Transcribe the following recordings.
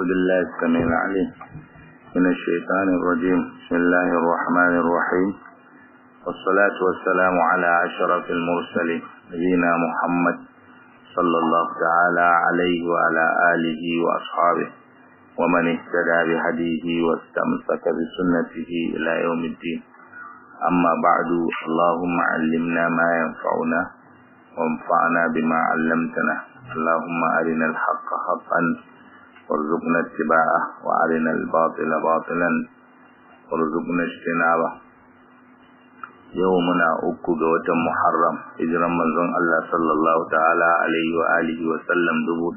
بالله السميع العليم من الشيطان الرجيم. بسم الله الرحمن الرحيم، والصلاة والسلام على أشرف المرسلين نبينا محمد صلى الله تعالى عليه وعلى آله وأصحابه ومن اهتدى بهديه واستمسك بسنته إلى يوم الدين. أما بعد، اللهم علمنا ما ينفعنا وانفعنا بما علمتنا. اللهم أرنا الحق حقا وارزقنا اتباعه وأرنا الباطل باطلا وارزقنا اجتنابه. يومنا uku ga watan Muharram, hijiran manzon Allah sallallahu ta'ala alaihi wa alihi wa sallam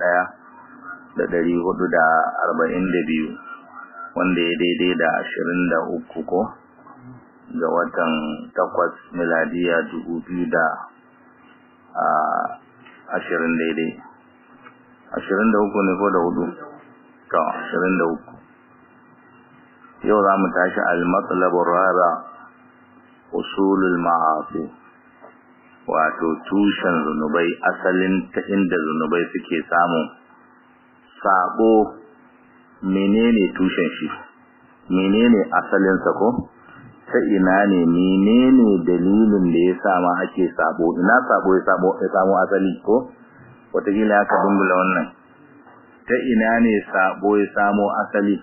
1442, wanda ya daidai da 23 ko ga watan 8 miladiya 2020 daidai. 23 ne ko da 4? To 23. Yau za mu tashi al-matlabur rabi, usulul ma'asi, wato tushen zunubai, asalin ta inda zunubai suke samu sabo. Menene tushen shi? Menene asalin sa ko? Ta ina ne? Menene dalilin da yasa ma ake sabo? Ina sabo ya samu asali ko? Wataƙila aka dumbula wannan. Ta ina ne sabo ya samu asali?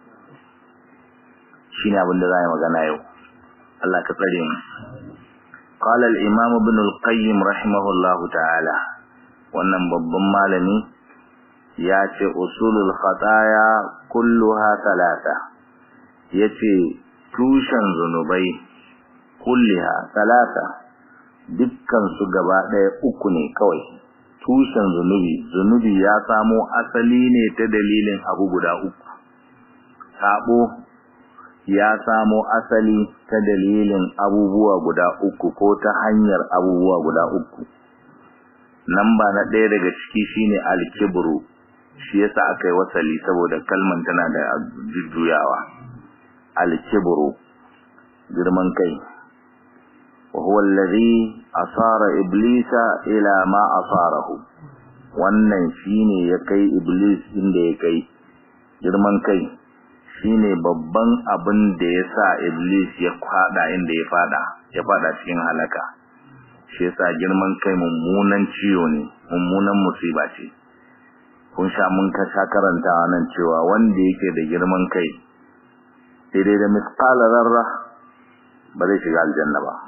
Shine abin da za mu magana yau. Allah ka tsare mu. Qala al-Imam Ibn al-Qayyim rahimahullahu ta'ala, wannan babban malami ya ce usulul khataya kulluha thalatha. Yace tushen zunubai kulliha thalatha, dukkan su gaba daya uku ne kawai. Tushen zunubi ya samo asali ne ta dalilin abu guda uku. Sabo ya samo asali ta dalilin abubuwa guda uku ko ta hanyar abubuwa guda uku. Namba na ɗaya daga ciki shine al-kibru. Shi yasa aka yi wasali saboda kalman tana da jujjuyawa. Al-kibru, girman kai. wa huwa alladhi asara iblisa ila ma asarahu. Wannan shine ya kai iblis inda ya kai. Girman kai shine babban abin da ya sa iblis ya kwada inda ya fada cikin halaka. Shi yasa girman kai mummunan ciwo ne, mummunan musiba ce. Kun sha mun karanta nan cewa wanda yake da girman kai daidai da misqala zarra ba zai shiga aljanna ba.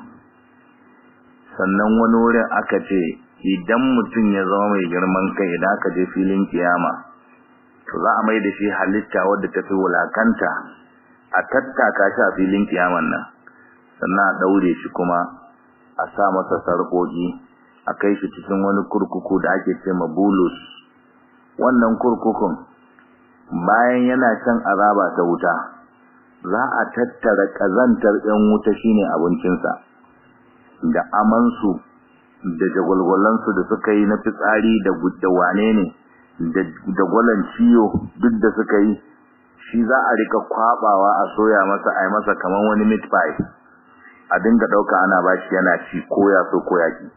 Sannan wani wurin aka ce idan mutum ya zama mai girman kai, idan aka je filin kiyama, to za a mai da shi halitta wadda tafi wulakanta, a tattaka shi a filin kiyaman nan, sannan a daure shi kuma a sa masa sarƙoƙi, a kai shi cikin wani kurkuku da ake ce ma bulus. Wannan kurkukun bayan yana shan azaba ta wuta, za a tattara kazantar ɗan wuta shine abincinsa, da amansu da jagwalgwalansu da suka yi na fitsari da wane ne da gwalan ciyo duk da suka yi, shi za a rika kwabawa a soya masa, a yi masa kaman wani meat pie, a dinga dauka ana bashi yana ci koya so koya ki,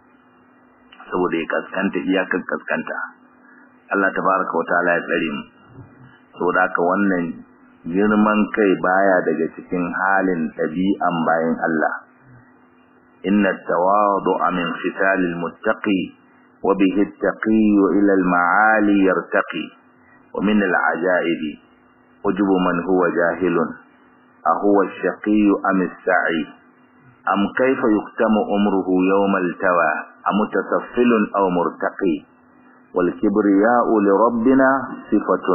saboda ya kaskanta iyakan kaskanta. Allah tabaraka wa ta'ala ya tsare mu. Saboda haka wannan girman kai baya daga cikin halin ɗabi'an bayan Allah. inna at-tawadu'a min khisalil muttaqi وبه التقي إلى المعالي يرتقي ومن العجائب وجب من هو جاهل أهو الشقي أم السعي أم كيف يختم أمره يوم التوى أم متسفل أو مرتقي والكبرياء لربنا صفة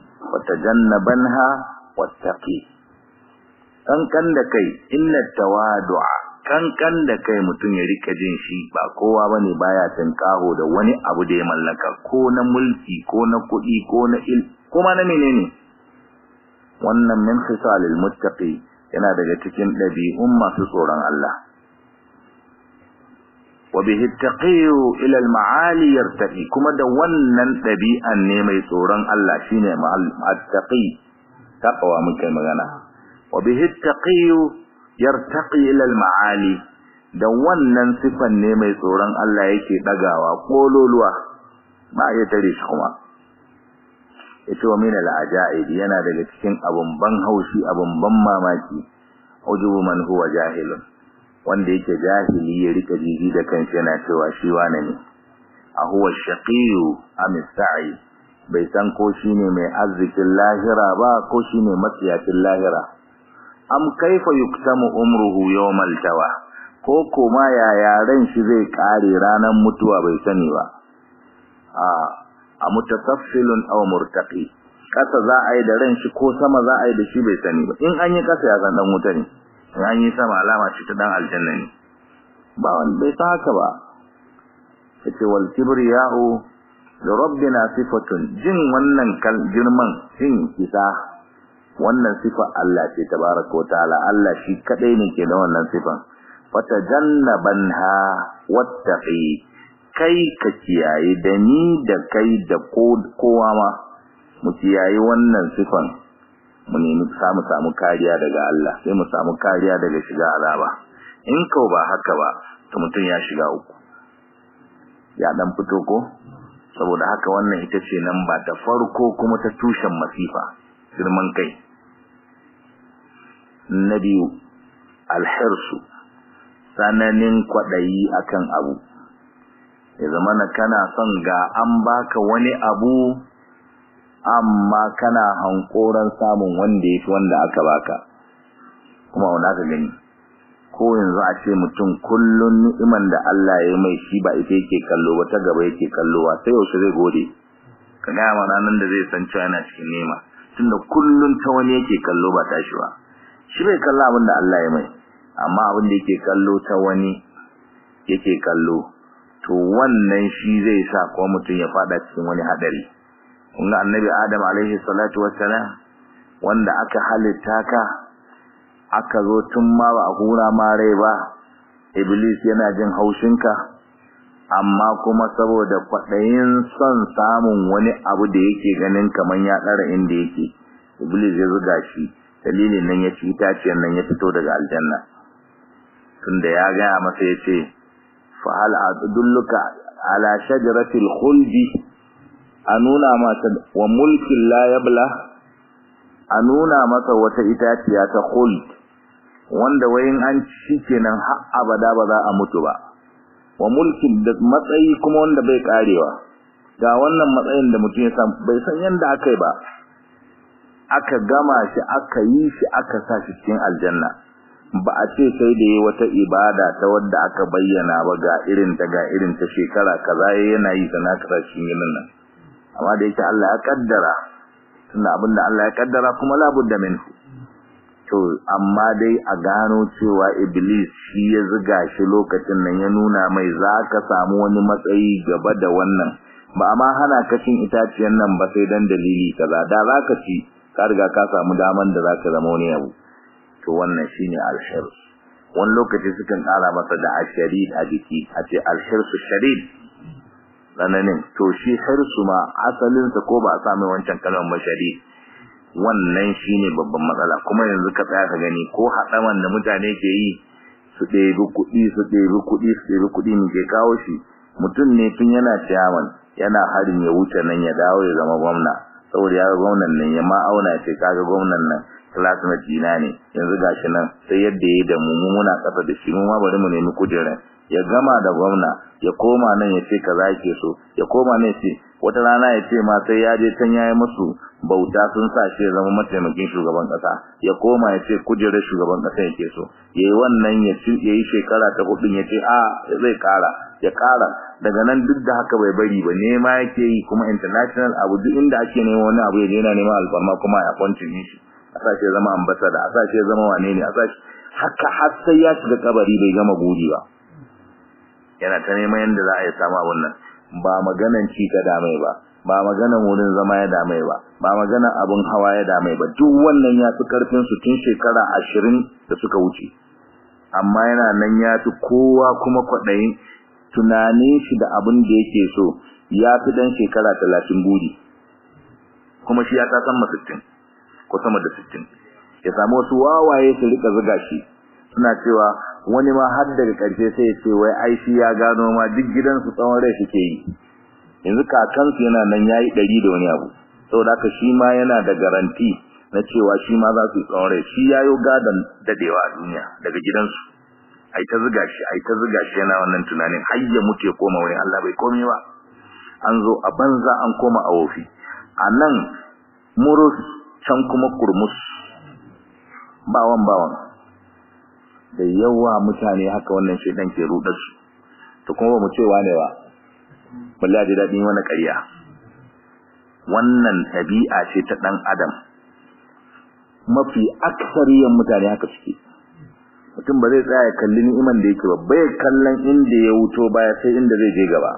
وتجنبنها واتقي. كان دكي إن التواضع kankan da kai mutum ya rika jin shi ba kowa bane, baya tinkaho da wani abu da ya mallaka, ko na mulki ko na kuɗi ko na kuma na menene. Wannan min khisalil muttaqi, yana daga cikin ɗabi'un masu tsoron Allah. wa bihi taqiyu ila al-ma'ali yartaqi, kuma da wannan ɗabi'an ne mai tsoron Allah shine al-taqi, taqwa muke magana. wa bihi taqiyu yartaqi ila al-ma'ali, da wannan sifan ne mai tsoron Allah yake dagawa kololuwa, ba ya tare shi kuma. yace wa min al-ajaib yana daga cikin abun ban haushi abun ban mamaki ujubu man huwa jahilun wanda yake jahili ya rika jiji da kanshi yana cewa shi wane ne a huwa shaqiyu am sa'i bai san ko shine mai arzikin lahira ba ko shine matsiyacin lahira am kaifa yuktamu umruhu yawmal tawa ko kuma yaya ran shi zai kare ranan mutuwa bai sani ba a mutataffilun aw murtaqi kasa za a yi da ran shi ko sama za a yi da shi bai sani ba in an yi kasa ya san dan wuta ne in an yi sama alama ce ta dan aljanna ne ba wanda bai san haka ba yace wal kibriya'u li rabbina sifatun jin wannan girman jin kisa wannan sifa Allah ce tabaraka wa ta'ala Allah shi kadai ne ke da wannan sifan fatajannabanha wattaqi kai ka kiyaye da ni da kai da kowa ma mu kiyaye wannan sifan mu nemi samu kariya daga Allah sai mu samu kariya daga shiga azaba in ko ba haka ba to mutun ya shiga uku ya dan fito ko saboda haka wannan ita ce nan ba ta farko kuma ta tushen masifa girman kai nabi al-hirsu sananin kwadayi akan abu ya zamana kana son ga an baka wani abu amma kana hankoran samun wanda yake wanda aka baka kuma wanda ka gani ko yanzu a ce mutum kullun ni'iman da Allah ya mai shi ba ita yake kallo ba ta gaba yake kallowa sai yau zai gode ka ga mana nan da zai san cewa yana cikin nema tunda kullun ta wani yake kallo ba tashi ba shi bai kalla abin da Allah ya mai amma abin da yake kallo ta wani yake kallo to wannan shi zai sa ko mutum ya fada cikin wani hadari kun ga annabi Adam alaihi salatu wassalam wanda aka halitta ka aka zo tun ma ba a hura ma rai ba iblis yana jin haushinka amma kuma saboda kwadayin son samun wani abu da yake ganin kaman ya dara inda yake iblis ya zuga shi dalilin nan ya ci itaciyar nan ya fito daga aljanna tunda ya ga masa yace fa hal adulluka ala shajaratil khuldi anuna masa wa mulkin la yabla anuna masa wata itaciya ta khuld wanda wayin an ci kenan har abada ba za a mutu ba wa mulkin da matsayi kuma wanda bai karewa ga wannan matsayin da mutum ya san bai san yanda akai ba aka gama shi aka yi shi aka sa shi cikin aljanna ba a ce sai da yayi wata ibada ta wanda aka bayyana ba ga irin ta shekara kaza yana yi sana kaza cikin yinin nan amma da yake Allah ya kaddara tunda abinda Allah ya kaddara kuma labudda minhu to amma dai a gano cewa iblis shi ya zuga shi lokacin nan ya nuna mai zaka samu wani matsayi gaba da wannan ba amma hana kashin itaciyan nan ba sai dan dalili kaza da zaka ci ka riga ka samu daman da zaka zama wani abu to wannan shine al-hirs wani lokaci sukan kara masa da asharid a jiki a ce al-hirsu sharid tsananin to shi hirsu ma asalinsa ko ba a sami wancan kalmar sharid wannan shine babban matsala kuma yanzu ka tsaya ka gani ko hadaman da mutane ke yi su ɗebi kuɗi ne ke kawo shi mutum ne tun yana chairman yana harin ya wuce nan ya dawo ya zama gwamna saboda ya ga gwamnan nan ya ma auna ce kaga gwamnan nan classmate dina ne yanzu gashi nan sai yadda yayi da mu muna kasa da shi mu ma bari mu nemi kujerar ya gama da gwamna ya koma nan ya ce kaza yake so ya koma ne ce wata rana ya ce ma sai ya je can yayi musu bauta sun sa shi ya zama mataimakin shugaban kasa ya koma ya ce kujerar shugaban kasa yake so yayi wannan yayi shekara ta hudun ya ce zai kara daga nan duk da haka bai bari ba nema yake yi kuma international abu duk inda ake neman wani abu ya je yana neman alfarma kuma ya kwantini shi a sashi ya zama ambassador a sashi ya zama wane ne a sashi haka har sai ya shiga kabari bai gama guri ba yana ta neman yanda za a yi samu abun nan ba maganan ci ta damai ba maganan wurin zama ya damai ba maganan abun hawa ya damai ba duk wannan ya fi karfin su tun shekara 20 da suka wuce amma yana nan ya fi kowa kuma kwadayin tunanin shi da abin da yake so ya fi dan shekara 30 guri kuma shi ya ta san 60 ko sama da 60 ya samu wasu wawaye su rika zuga shi suna cewa wani ma har daga karshe sai ya ce wai ai shi ya gano ma duk gidansu tsawon rai suke yi yanzu kakansu yana nan yayi 100 da wani abu saboda haka shi ma yana da garanti na cewa shi ma za su tsore shi yayo gadan dadewa a duniya daga gidansu ai ta zuga shi yana wannan tunanin hayya muke koma wurin Allah bai komai ba an zo a banza an koma a wofi anan murus can kuma kurmus bawan da yawa mutane haka wannan shedan ke rudar su to kuma ba mu cewa ne ba wallahi da dadin wannan ƙarya wannan tabi'a ce ta dan adam mafi aksariyan mutane haka suke mutum ba zai tsaya kalli ni'iman da yake ba bai kallon inda ya wuto baya sai inda zai je gaba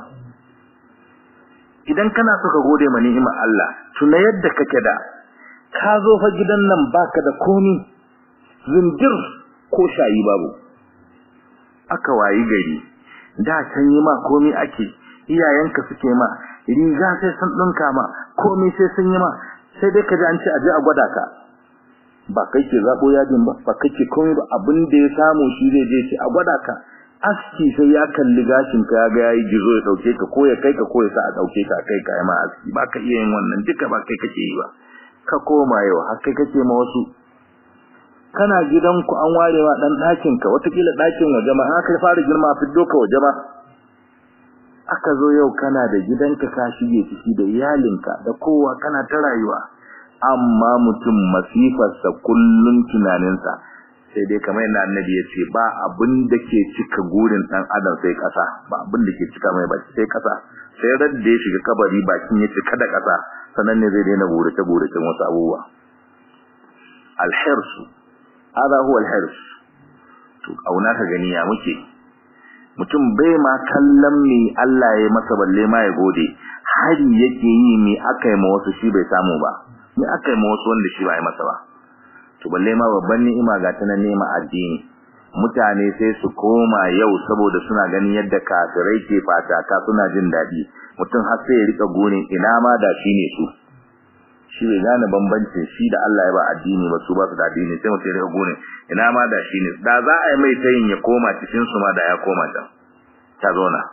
idan kana so ka gode ma ni'imar Allah tuna yadda kake da ka zo fa gidan nan baka da komai zindir ko shayi babu aka wayi gari da san yi ma komai ake iyayenka suke ma riga sai sun dinka ma komai sai sun yi ma sai dai ka ji an ce aje a gwada ka ba kai ke zabo yadin ba kai ke komai ba abin da ya samu shi zai je shi a gwada ka aski sai ya kalli gashin ka ga yayi gizo ya dauke ka ko ya kai ka ko ya sa a dauke ka kai ka ma aski ba ka iya yin wannan duka ba kai kake yi ba ka koma yau har kai kake ma wasu kana gidanku an warewa dan dakin ka watakila dakin waje ma aka fara girma fiddo ka waje ma aka zo yau kana da gidanka ka shige ciki da iyalinka da kowa kana ta rayuwa amma mutum masifarsa kullun tunaninsa sai dai kamar yadda annabi ya ce ba abin da ke cika gurin dan adam sai kasa ba abin da ke cika mai baki sai kasa sai radda ya shiga kabari bakin ya cika da kasa sanan ne zai daina gurace wasu abubuwa al-hirs hada huwa al-hirs to auna ka gani ya muke mutum bai ma kallon me Allah ya masa balle ma ya gode hari yake yi me akai ma wasu shi bai samu ba me akai ma wasu wanda shi ba ya masa ba to balle ma babban ni'ima ga ta nema addini mutane sai su koma yau saboda suna ganin yadda kafirai ke fata ka suna jin dadi mutum har sai ya rika gone ina ma da shi ne su shi bai gane bambancin shi da Allah ya ba addini ba su ba su da addini sai mutum ya rika gone ina ma da shi ne da za a yi mai tayin ya koma cikin su ma da ya koma ta zona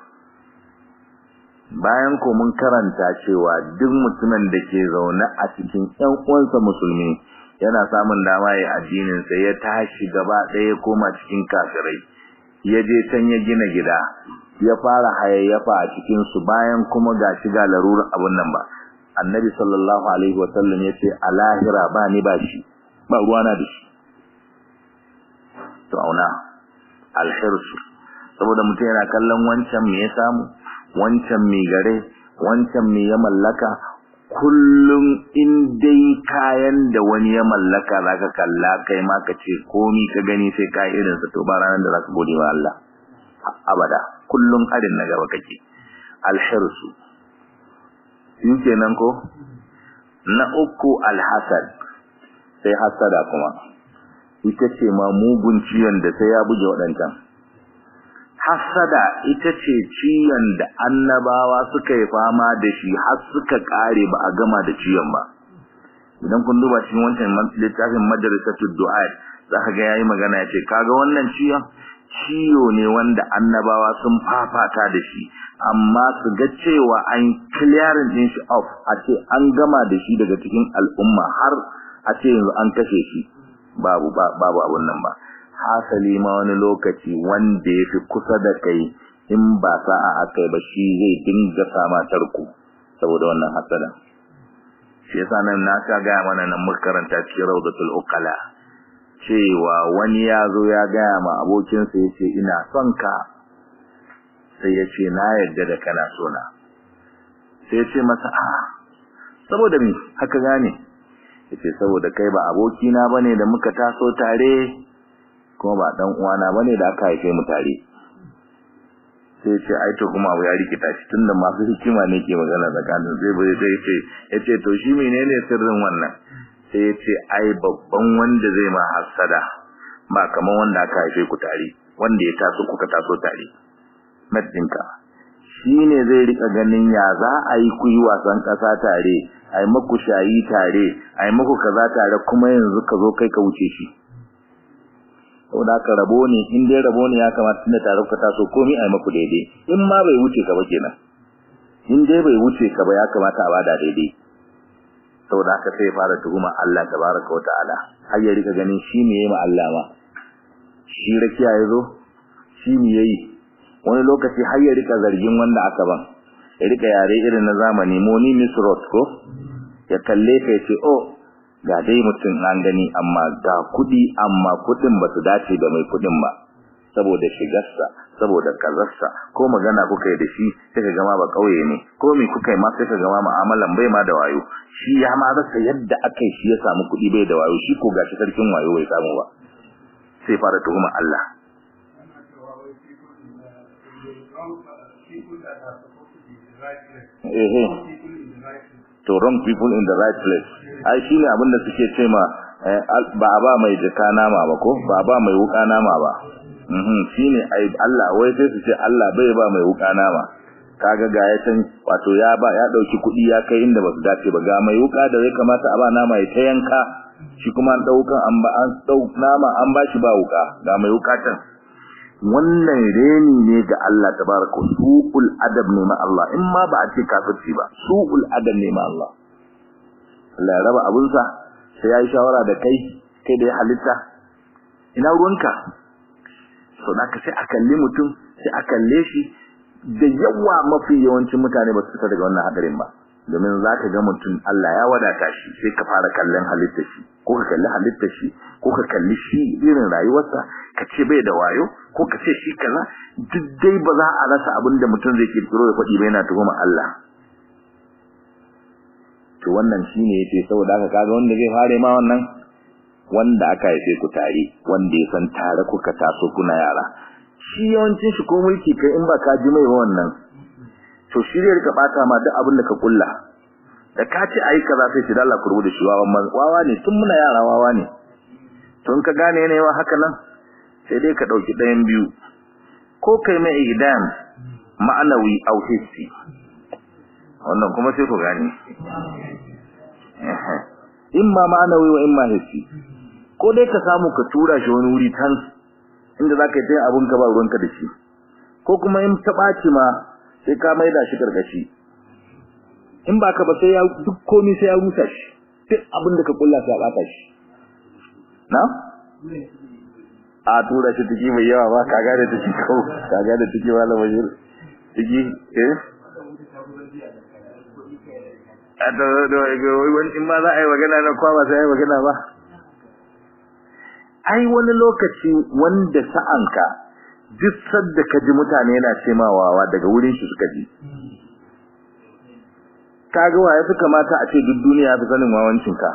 bayan ko mun karanta cewa duk mutumin da ke zaune a cikin ƴan uwansa musulmi yana samun dama ya addinin sa ya tashi gaba ɗaya koma cikin kafirai ya je can ya gina gida ya fara hayayyafa a cikin su bayan kuma ga shiga larurar abun nan ba annabi sallallahu alaihi wasallam yace alahira ba ni ba shi ba ruwana da shi to auna alhirsu saboda mutum yana kallon wancan me ya samu wancan me gare wancan me ya mallaka kullum in dai kayan da wani ya mallaka zaka kalla kai ma ka ce komi ka gani sai ka irin sa to ba ranar da zaka gode wa Allah abada kullum adin na gaba kake alhirsu yake nan ko na uku alhasad sai hasada kuma ita ce ma mugun ciyon da sai ya buge wadancan hasada ita ce ciyon da annabawa suka yi fama da shi har suka kare ba a gama da ciyon ba idan kun duba cikin wancan littafin madrasatud du'a zaka ga yayi magana yace kaga wannan ciyo ne wanda annabawa sun fafata da shi amma su ga cewa an clearing din shi off a ce an gama da shi daga cikin al'umma har a ce yanzu an kashe shi babu abun nan ba hasali ma wani lokaci wanda yafi kusa da kai in ba sa'a akai ba shi zai dinga sama tarku saboda wannan hasada shi yasa nan na ga mana nan makaranta cikin rawdatul uqala cewa wani yazo ya ga ma abokinsa yace ina son ka sai yace na yarda da kana so na sai yace masa saboda me haka gane yace saboda kai ba abokina bane da muka taso tare kuma ba dan uwana bane da aka haife mu tare sai yace ai to kuma ya rikita shi tunda masu hikima ne ke magana tsakanin sai yace to shi menene sirrin wannan sai yace ai babban wanda zai ma hasada ba kaman wanda aka haife ku tare wanda ya taso kuka taso tare madinka shine zai rika ganin ya za a yi ku yi wasan kasa tare ai muku shayi tare ai muku kaza tare kuma yanzu ka zo kai ka wuce shi saboda ka rabo ne in dai rabo ne ya kamata tunda tare ku taso komai ai muku daidai in ma bai wuce ka ba kenan in dai bai wuce ka ba ya kamata a bada daidai saboda haka sai ya fara tuhuma Allah tabaraka wa ta'ala har ya rika ganin shi ne yayi ma Allah ma shi rakiya yazo shi ne yayi wani lokaci har ya rika zargin wanda aka ban ya rika yare irin na zamani moni misrot ko ya kalle ka yace oh ga dai mutum an gani amma ga kudi amma kudin ba su dace da mai kudin ba saboda shigarsa saboda kazarsa ko magana kuka yi da shi sai ka gama ba kauye ne ko me kuka yi ma sai ka gama mu'amalan bai ma da wayo shi ya ma rasa yadda akai shi ya samu kudi bai da wayo shi ko gashi sarkin wayo bai samu ba sai fara tuhuma Allah to wrong people in the right place ai shine abin da suke ce ma ba ba mai jaka nama ba ko ba ba mai wuka nama ba shine ai Allah wai sai su ce Allah bai ba mai wuka nama kaga ga ya san wato ya dauki kudi ya kai inda ba su dace ba ga mai wuka da zai kamata a ba nama ya ta yanka shi kuma an daukan an dau nama an ba shi ba wuka ga mai wuka tan wannan reni ne ga Allah tabaraka su'ul adab ne ma Allah in ma ba a ce kafirci ba su'ul adab ne ma Allah Allah ya raba abunsa sai yayi shawara da kai da ya halitta ina ruwanka so naka sai a kalli mutum sai a kalle shi da yawa mafi yawancin mutane ba su fita daga wannan hadarin ba domin zaka ga mutum Allah ya wadata shi sai ka fara kallon halittar shi ko ka kalli halittar shi ko ka kalli shi irin rayuwarsa ka ce bai da wayo ko ka ce shi kaza duk dai ba za a rasa abin da mutum zai kirkiro ya faɗi bai na tuhuma Allah to wannan shine yace saboda haka kaga wanda zai fare ma wannan wanda aka haife ku tare wanda ya san tare kuka taso kuna yara shi yawancin shi ko mulki kai in ba ka ji mai wannan to shi zai rika bata ma duk abin da ka kulla da ka ce ai kaza sai shi da Allah ku rubuta shi wawa ne tun muna yara wawa ne to in ka gane ne wa haka nan sai dai ka dauki ɗayan biyu ko kai mai idam ma'anawi au hissi wannan kuma sai ku gane imma ma'anawi wa imma hissi ko dai ka samu ka tura shi wani wuri tan inda zaka yi abun ka ba ruwanka da shi ko kuma in ta baci ma sai ka maida shi gargashi in ba ka ba sai ya duk komai sai ya rusa shi duk abin da ka kulla sai ya bata shi na a tura shi tiki mai yawa ba kaga da tiki ko kaga da tiki wala wajir tiki a da wani in ma za a yi magana na kwa ba sai a yi magana ba ai wani lokaci wanda sa'anka duk sadda ka ji mutane yana cemawawa daga wurin shi suka ji kaga waye suka mata a ce duk duniya ta sanin wawancinka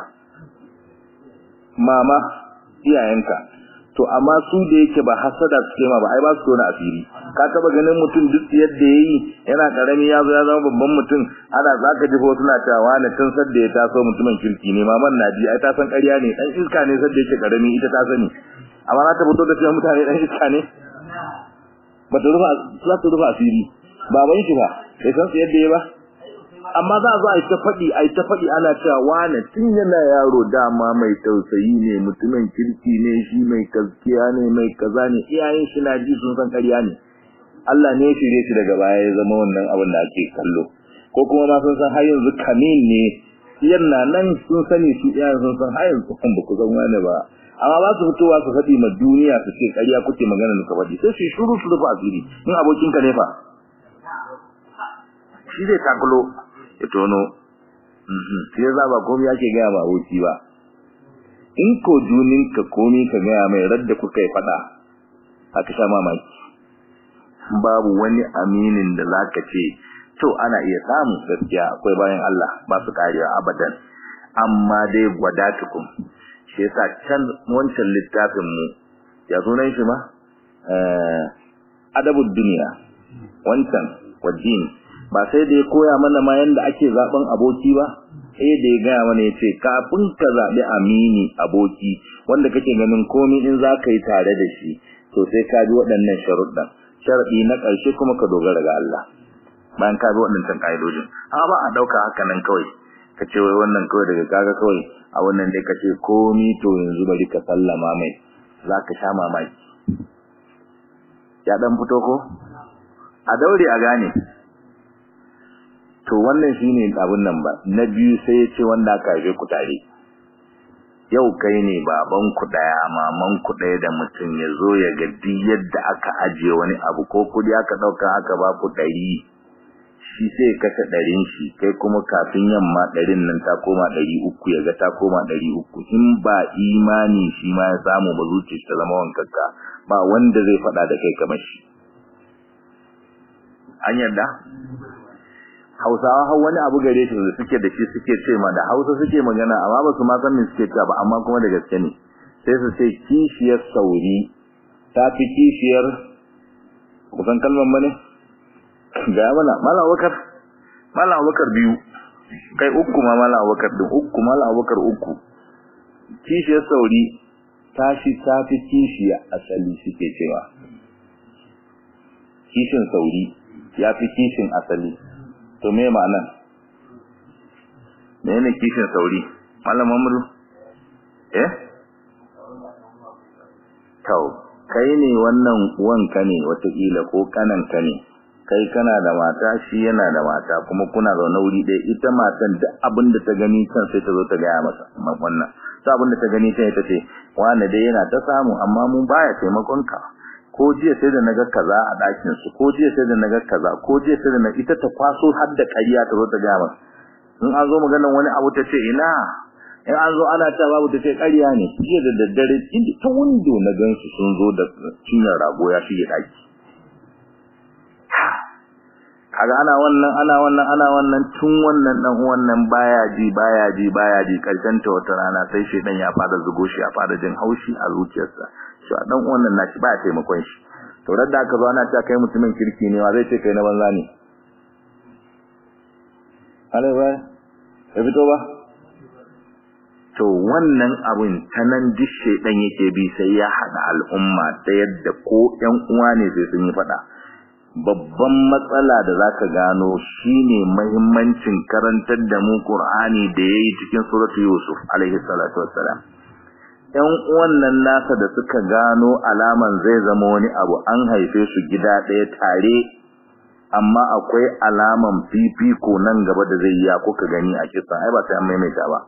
mama iyayenka to amma su da yake ba hasada suke ma ba ai ba su tona asiri ka taba ganin mutum duk yadda yayi yana karami ya zo ya zama babban mutum ana zaka ji ko suna cewa ne tun sadda ya taso mutumin kirki ne maman naji ai ta san ƙarya ne dan iska ne sadda yake karami ita ta sani amma na ta fito da cewa mutane dan iska ne ba ta rufa za ta rufa asiri baban shi ba sai san su yadda yayi ba amma za a zo a ta faɗi ana cewa wane tun yana yaro dama mai tausayi ne mutumin kirki ne shi mai gaskiya ne mai kaza ne iyayen shi na ji sun san ƙarya ne Allah ne ya shirye shi daga baya ya zama wannan abin da ake kallo ko kuma ma sun san har yanzu kamin ne yana nan sun sani su iyayen sun san har yanzu kan ba ku san wani ba amma ba su fitowa su faɗi ma duniya su ce ƙarya kuke magana da ka faɗi sai su shuru su rufa asiri in abokinka ne fa shi zai takulo ya tono sai za ba komai yake ga ba wuci ba in ko junin ka komai ka ga mai radda kuka yi fada aka sha mamaki babu wani aminin da zaka ce to ana iya samu gaskiya akwai bayan Allah ba su kariya abadan amma dai gwadatukum shi yasa can wancan littafin mu ya sunan shi ma adabud dunya wancan wajin ba sai da ya koya mana ma yanda ake zaben aboki ba da ya gaya mana yace kafin ka zabi amini aboki wanda kake ganin komai in zaka yi tare da shi to sai ka bi waɗannan sharuɗan sharadi na ƙarshe kuma ka dogara ga Allah bayan ka bi waɗannan kaidojin amma ba a dauka haka nan kawai kace wai wannan kawai daga kaga kawai a wannan dai kace komai to yanzu bari ka sallama mai zaka sha mamaki ya dan fito ko a daure a gane to wannan shine abun nan ba na biyu sai ya ce wanda aka haife ku tare yau kai ne baban ku daya maman ku daya da mutum ya zo ya ga duk yadda aka ajiye wani abu ko kudi aka dauka aka ba ku 100 shi sai ka ta 100 shi kai kuma kafin yamma 100 nan ta koma 300 ya ga ta koma 300 in ba imani shi ma ya samu ba zuciya ta zama wankakka ba wanda zai fada da kai kamar shi an yarda Hausawa har wani abu gare shi da suke da shi suke ce ma da Hausa suke magana amma ba su ma san me suke cewa ba amma kuma da gaske ne sai su ce kishiyar sauri ta fi kishiyar kusan kalmar bane ga Malam Abubakar biyu kai uku ma Malam Abubakar din uku Malam Abubakar uku kishiyar sauri ta fi kishiya asali suke cewa kishin sauri ya fi kishin asali to me ma'anar menene kishin sauri Malam Mamuru to kai ne wannan uwanka ne watakila ko kananka ne kai kana da mata shi yana da mata kuma kuna zaune wuri ɗaya ita matan da abin da ta gani kan sai ta zo ta gaya masa wannan ta abin da ta gani sai ta ce wani dai yana ta samu amma mun baya taimakon ka ko jiya sai da naga kaza a dakin su ko jiya sai da naga kaza ko jiya sai da ita ta kwaso har da ƙarya ta zo ta ga masa in an zo maganar wani abu ta ce ina in an zo ana ta babu ta ce ƙarya ne jiya da daddare ta window na gansu sun zo da cinyar rago ya shige daki kaga ana wannan tun wannan dan wannan baya ji karshen ta wata rana sai shedan ya fara zugo shi ya fara jin haushi a zuciyarsa shi dan wannan nashi baya taimakon shi to radda aka zo ana ta kai mutumin kirki ne wa zai ce kai na banza ne alaiwa ya fito ba to wannan abin tanan duk shedan yake bi sai ya hada al'umma ta yadda ko ƴan uwa ne sai sun yi fada babban matsala da zaka gano shine muhimmancin karantar da mu Qur'ani da yayi cikin suratu Yusuf alaihi salatu wassalam ɗan uwan nan nasa da suka gano alaman zai zama wani abu an haife su gida ɗaya tare amma akwai alaman fifiko nan gaba da zai ya kuka gani a kisa ai ba sai an maimaita ba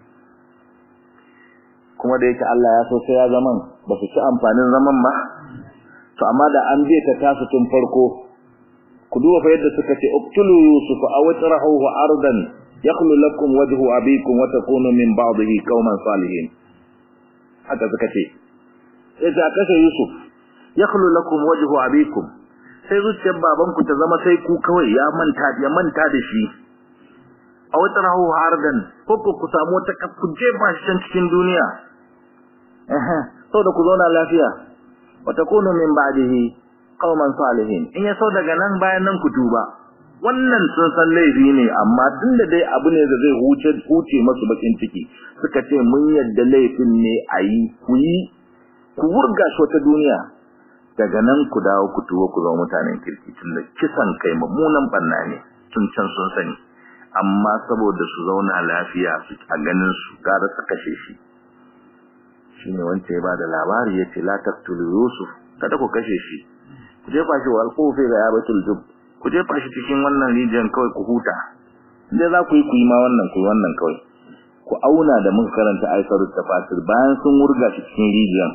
kuma da yake Allah ya so sai ya zaman ba su ci amfanin zaman ba to amma da an je ta tasu tun farko ku duba fa yadda suka ce uqtulu yusuf aw atrahuhu ardan yakhlu lakum wajhu abikum wa takunu min ba'dihi qauman salihin haka suka ce sai ta kashe yusuf yakhlu lakum wajhu abikum sai zuciyar babanku ta zama sai ku kawai ya manta da shi aw atrahuhu ardan ko ku samu ta kuje ba shi cikin duniya saboda ku zauna lafiya watakunu min ba'dihi qauman salihin in yaso daga nan bayan nan ku tuba wannan sun san laifi ne amma tunda dai abu ne da zai huce masu bakin ciki suka ce mun yadda laifin ne ayi ku wurga shi wata duniya daga nan ku dawo ku tuba ku zama mutanen kirki tunda kisan kai mummunan banna ne tun can sun sani amma saboda su zauna lafiya su a ganin su gara su kashe shi shine wanda ya bada labari yace la taqtulu yusuf kada ku kashe shi ku jefa shi wal qufi ga yabatul jub ku jefa shi cikin wannan rijiyar kawai ku huta inda za ku yi ma wannan kawai ku auna da muka karanta ayatul tafsir bayan sun wurga shi cikin rijiyar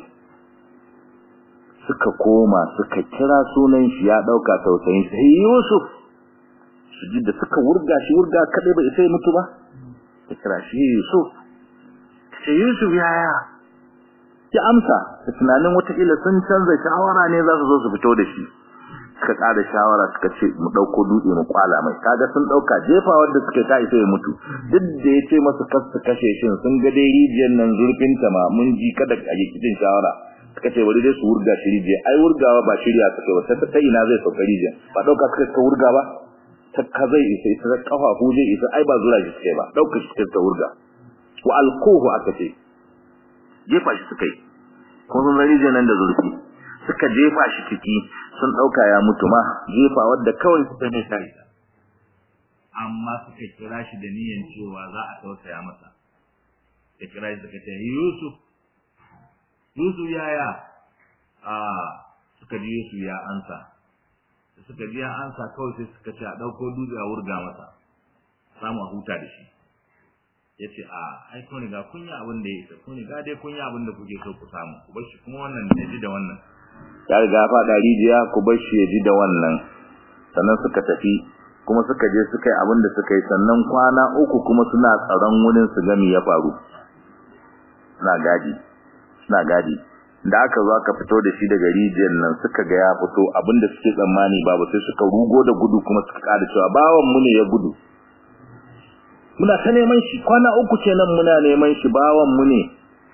suka koma suka kira sunan shi ya dauka tausayin sai yusuf su ji da suka wurga kadai bai sai mutu ba ta kira shi yusuf sai yusuf yaya ya amsa da tunanin watakila sun canza shawara ne za su zo su fito da shi suka kada shawara suka ce mu dauko dutse mu kwala mai kaga sun dauka jefawar da suka kai sai ya mutu duk da yace masu kasu kashe shi sun ga dai rijiyar nan zurfin ta ma mun ji kada a yi cikin shawara suka ce bari dai su wurga shi rijiya ai wurgawa ba shirya suka ba sai ta ina zai sauka rijiya ba dauka suka wurga ba ta kazai isa ta kafafu je isa ai ba zura shi suka ba dauka shi ta wurga wa alquhu aka ce jefa shi suka yi ko sun rije nan da zurfi suka jefa shi ciki sun dauka ya mutu ma jefa wanda kawai suka ne sai amma suka kira shi da niyyar cewa za a tausaya masa ya kira shi suka ce Yusuf yaya suka ji Yusuf ya ansa suka ji ya ansa kawai sai suka ce a dauko dutse a wurga masa samu a huta da shi yace ai kun riga kun yi abin da yake kun riga dai kun yi abin da kuke so ku samu ku bar shi kuma wannan ya ji da wannan ya riga fada rijiya ku bar shi ya ji da wannan sannan suka tafi kuma suka je suka yi abin da suka yi sannan kwana uku kuma suna tsaron wurin su ga me ya faru suna gadi da aka zo aka fito da shi daga rijiyar nan suka ga ya fito abin da suke tsammani babu sai suka rugo da gudu kuma suka kada cewa bawan mu ne ya gudu muna ta neman shi kwana uku kenan muna neman shi bawan mu ne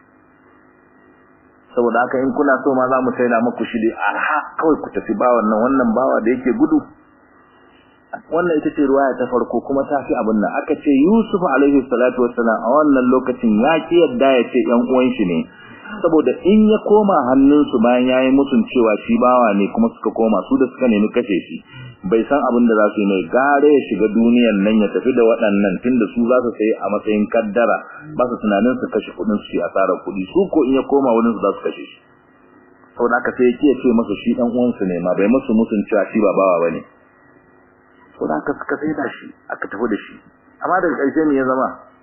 saboda haka in kuna so ma za mu taida muku shi dai arha kawai ku tafi bawan nan wannan bawa da yake gudu wannan ita ce ruwaya ta farko kuma ta fi abin nan aka ce Yusuf alaihi salatu wassalam a wannan lokacin ya ki yadda ya ce ƴan uwan shi ne saboda in ya koma hannunsu bayan yayi musun cewa shi bawa ne kuma suka koma su da suka nemi kashe shi bai san abin da za su yi mai gare ya shiga duniyar nan ya tafi da waɗannan tunda su za su sai a matsayin kaddara ba su tunanin su kashe kuɗin su yi asarar kuɗi su ko in ya koma wurin su za su kashe shi saboda aka sai ya ce masa shi dan uwansu ne ma bai musu musun cewa shi ba bawa bane saboda aka suka sai da shi aka tafi da shi amma daga ƙarshe ne ya zama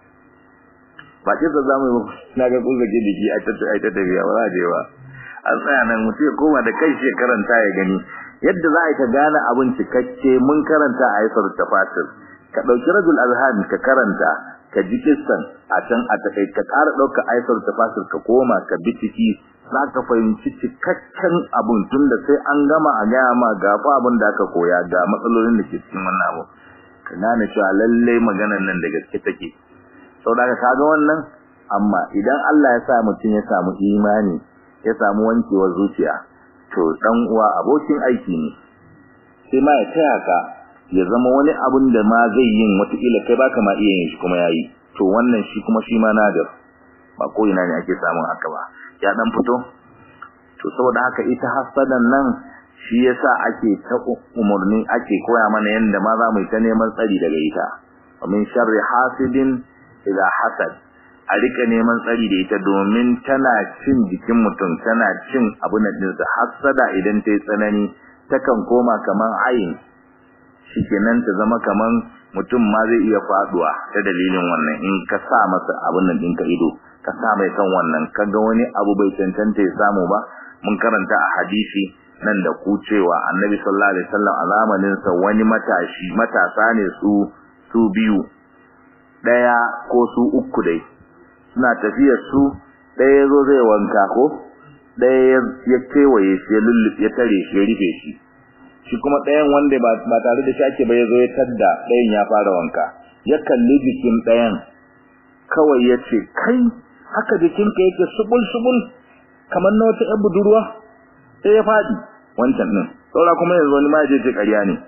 ba ce da zamu yi na ga kuzage diki a tattabiya ba za je ba an tsaya nan mutum ya koma da kai shi karanta ya gani yadda za a yi ka gane abin cikakke mun karanta a Aisar Tafatir ka dauki Rajul Azhan ka karanta ka ji kissan a can a takai ka ƙara dauka Aisar Tafatir ka koma ka bi ciki za ka fahimci cikakken abun tunda sai an gama a gaya ma gafa abin da aka koya ga matsalolin da ke cikin wannan abu ka gane cewa lalle maganar nan da gaske take saboda ka ga wannan amma idan Allah ya sa mutum ya samu imani ya samu wankewar zuciya to dan uwa abokin aiki ne sai ma ya taya ka ya zama wani abun da ma zai yin wataƙila kai baka ma iya yin shi kuma yayi to wannan shi kuma shi ma nadir ba ko ina ne ake samun haka ba ya dan fito to saboda haka ita hasadan nan shi yasa ake ta umurni ake koya mana yanda ma za mu yi ta neman tsari daga ita min sharri hasidin idha hasad a rika neman tsari da ita domin tana cin jikin mutum tana cin abun nan din hasada idan ta yi tsanani takan koma kaman ayin shikenan ta zama kaman mutum ma zai iya faduwa ta dalilin wannan in ka sa masa abun nan din ka ido ka sa mai kan wannan kaga wani abu bai cancanta ya samu ba mun karanta a hadisi nan da ku cewa Annabi sallallahu alaihi wasallam a zamanin sa wani matasa ne su biyu daya ko su uku dai suna tafiyar su daya yazo zai wanka ko daya ya kewaye shi ya lulluɓe ya tare shi ya rufe shi shi kuma dayan wanda ba tare da shi ake ba yazo ya tadda dayan ya fara wanka ya kalli jikin dayan kawai yace kai haka jikinka yake subul kamar na wata ƴar budurwa sai ya fadi wancan din saura kuma yanzu wani ma je ce ƙarya ne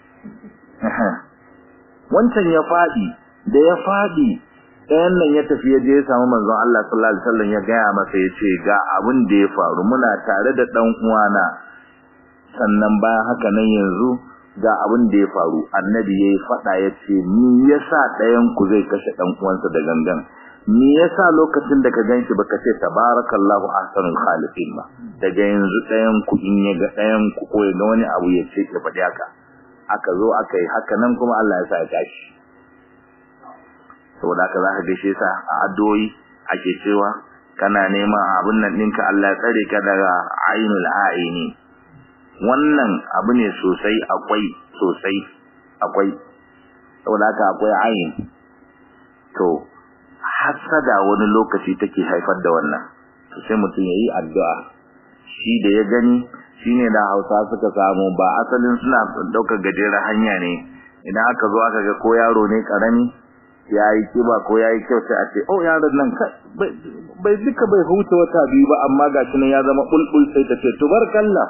wancan ya fadi da ya fadi ɗayan nan ya tafi ya je ya samu manzon Allah sallallahu alaihi wasallam ya gaya masa yace ga abin da ya faru muna tare da dan uwana sannan bayan haka nan yanzu ga abin da ya faru annabi yayi fada yace ni yasa ɗayan ku zai kashe dan uwansa da gangan me yasa lokacin da ka ganshi baka ce tabarakallahu ahsanul khaliqin ba daga yanzu ɗayan ku in ya ga ɗayan ku ko ya ga wani abu ya ce ya faɗi haka aka zo aka yi haka nan kuma Allah ya sa ya tashi saboda haka zaka ga shi sa a addu'o'i ake cewa kana neman abun nan ɗinka Allah ya tsare ka daga ainul aini wannan abu ne sosai akwai saboda haka akwai ayin to hasada wani lokaci take haifar da wannan to sai mutum yayi addu'a shi da ya gani shine da Hausa suka samu ba asalin suna daukar gajeren hanya ne idan aka zo aka ga ko yaro ne karami yayi kiba ko yayi kyau sai a ce oh yaron nan bai duka bai huta wata biyu ba amma gashi nan ya zama bulbul sai ta ce tubarkallah